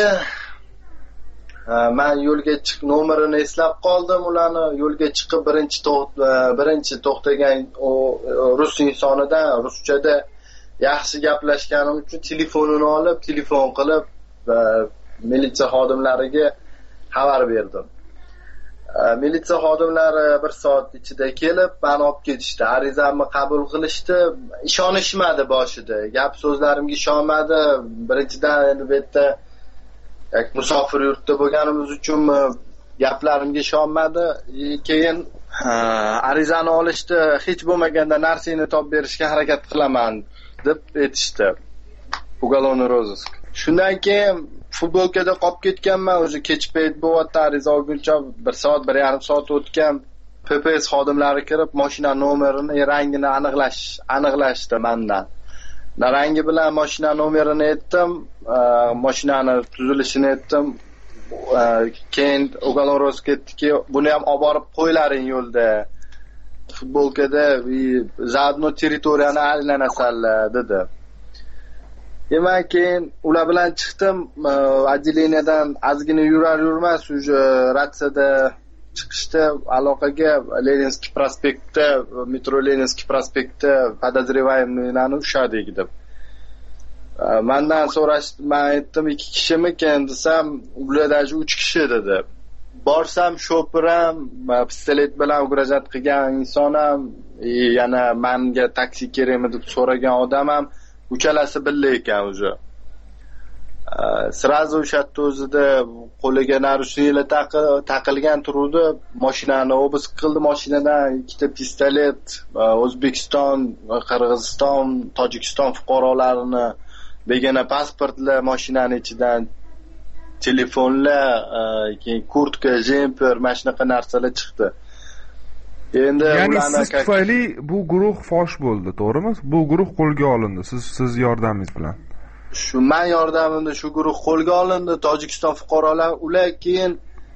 Men yo'lga chiq nomerini eslab qoldim, ularni yo'lga chiqib birinchi birinchi to'xtagan o rus insonidan ruschada yaxshi gaplashganim uchun telefonini olib, telefon qilib militsiya xodimlariga xabar berdim. Militsiya xodimlari bir soat ichida kelib, meni olib ketishdi. Arizamni qabul qilishdi. Ishonishmadi boshida. Gap so'zlarimga ishonmadi. Birinchidan endi bu yerda musofir yurtda bo'lganimiz uchun gaplarimga ishonmadi. Keyin arizani olishdi. Hech bo'lmaganda narsani topib berishga harakat qilaman deb aytishdi. Uголовный розыск. Shundan keyin futbolkada qolib ketganman, o'zi kech payt bo'lyapti, ariza olguncha bir soat, bir yarim soat o'tgan. P P S xodimlari kirib, mashina nomerini, rangini aniqlash, aniqlashdi mendan. Rangi bilan mashina nomerini aytdim, mashinani tuzilishini aytdim. Keyin uголовный розыск aytdiki, buni ham olib borib qo'ylaring yo'lda. Futbolkada zaodno territoriyani aylanasanlar dedi. Demak, keyin ular bilan chiqdim, отделениyadan ozgina yurar yurmas, уже ratsiyada chiqishda aloqaga Leninskiy prospektda, metro Leninskiy prospektda подозреваемыйlarni ushladik deb. Mendan so'rashdi, men aytdim ikki kishimikan desam, ular даже uch kishi dedi. Borsam shofiram, pistolet bilan ugrajat qilgan inson ham, yana menga taksi kerakmi deb so'ragan odam ham uchalasi birga ekan o'zi. Srazu o'shatda o'zida qo'liga narushilar taqilgan turuvdi, mashinani obis qildi, mashinadan ikkita pistolet, O'zbekiston, Qirg'iziston, Tojikiston fuqarolarini begona pasportlar mashinaning ichidan, telefonlar, keyin kurtka, jemper, mana shunaqa narsalar chiqdi. endi ya'ni siz tufayli bu guruh fosh bo'ldi, to'g'rimi? Bu guruh qo'lga olindi siz siz yordamingiz bilan. Shu men yordamimda shu guruh qo'lga olindi. Tojikiston fuqarolar ular keyin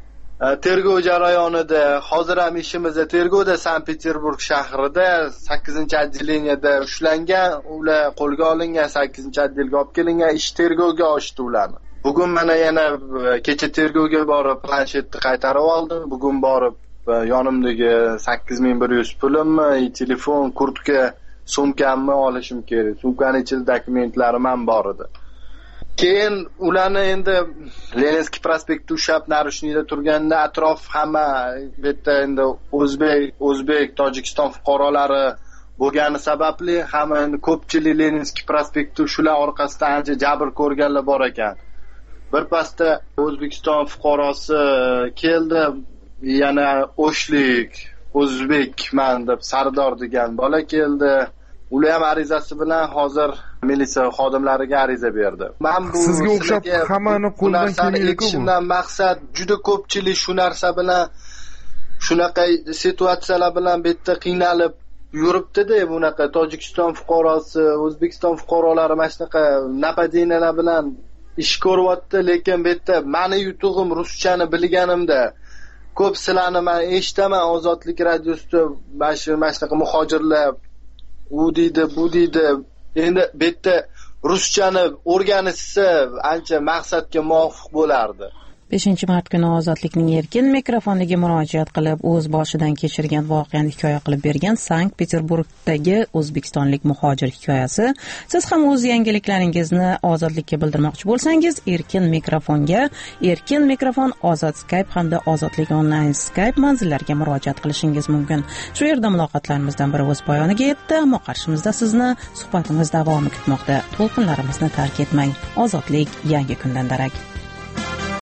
tergov jarayonida, hozir ham ishimizda tergovda Sankt-Peterburg shahrida sakkizinchi отделениеda ushlangan, ular qo'lga olingan, sakkizinchi отделga olib kelingan, ish tergovga oshdi ularni. Bugun mana yana kecha tergovga borib planshetni qaytarib oldim. Bugun borib yonimdagi sakkiz ming bir yuz pulimni, telefon, kurtka, sumkamni olishim kerak. Sumkaning ichida dokumentlarim ham bor edi. Keyin ularni endi Leninskiy prospekti ushlab narushniyda turganda atrof hamma bu yerda endi o'zbek, o'zbek, Tojikiston fuqarolari bo'lgani sababli hamma endi ko'pchilik Leninskiy prospekti shular orqasidan ancha jabr ko'rganlar bor ekan. Birpasda O'zbekiston fuqarosi keldi, yana O'shlik, o'zbekman deb Sardor degan bola keldi. Ular ham arizasi bilan hozir militsiya xodimlariga ariza berdi. Men bu sizga o'xshab hammani qo'ldan kelmaydi-ku. Shundan maqsad juda ko'pchilik shu narsa bilan shunaqa situatsiyalar bilan bu yerda qiynalib yuribdi-da, bunaqa Tojikiston fuqarosi, O'zbekiston fuqarolari mana shunaqa napadeniyalar bilan ish ko'ryapti, lekin bu yerda meni yutug'im ruschani bilganimda ko'p sizlarni men eshitaman Ozodlik radiosida mana shu mana shunaqa muhojirlar u deydi, bu deydi. Endi bu yerda ruschani o'rganishsa ancha maqsadga muvofiq bo'lardi. beshinchi mart kuni Ozodlikning erkin mikrofoniga murojaat qilib, o'z boshidan kechirgan voqeani hikoya qilib bergan Sankt-Peterburgdagi o'zbekistonlik muhojir hikoyasi. Siz ham o'z yangiliklaringizni Ozodlikka bildirmoqchi bo'lsangiz, erkin mikrofonga, erkin mikrofon Ozod Skype hamda Ozodlik onlayn Skype manzillariga murojaat qilishingiz mumkin. Shu yerda muloqotlarimizdan biri o'z poyoniga yetdi, ammo qarshimizda sizni suhbatimiz davomi kutmoqda. To'lqinlarimizni tark etmang. Ozodlik yangi kundan darak.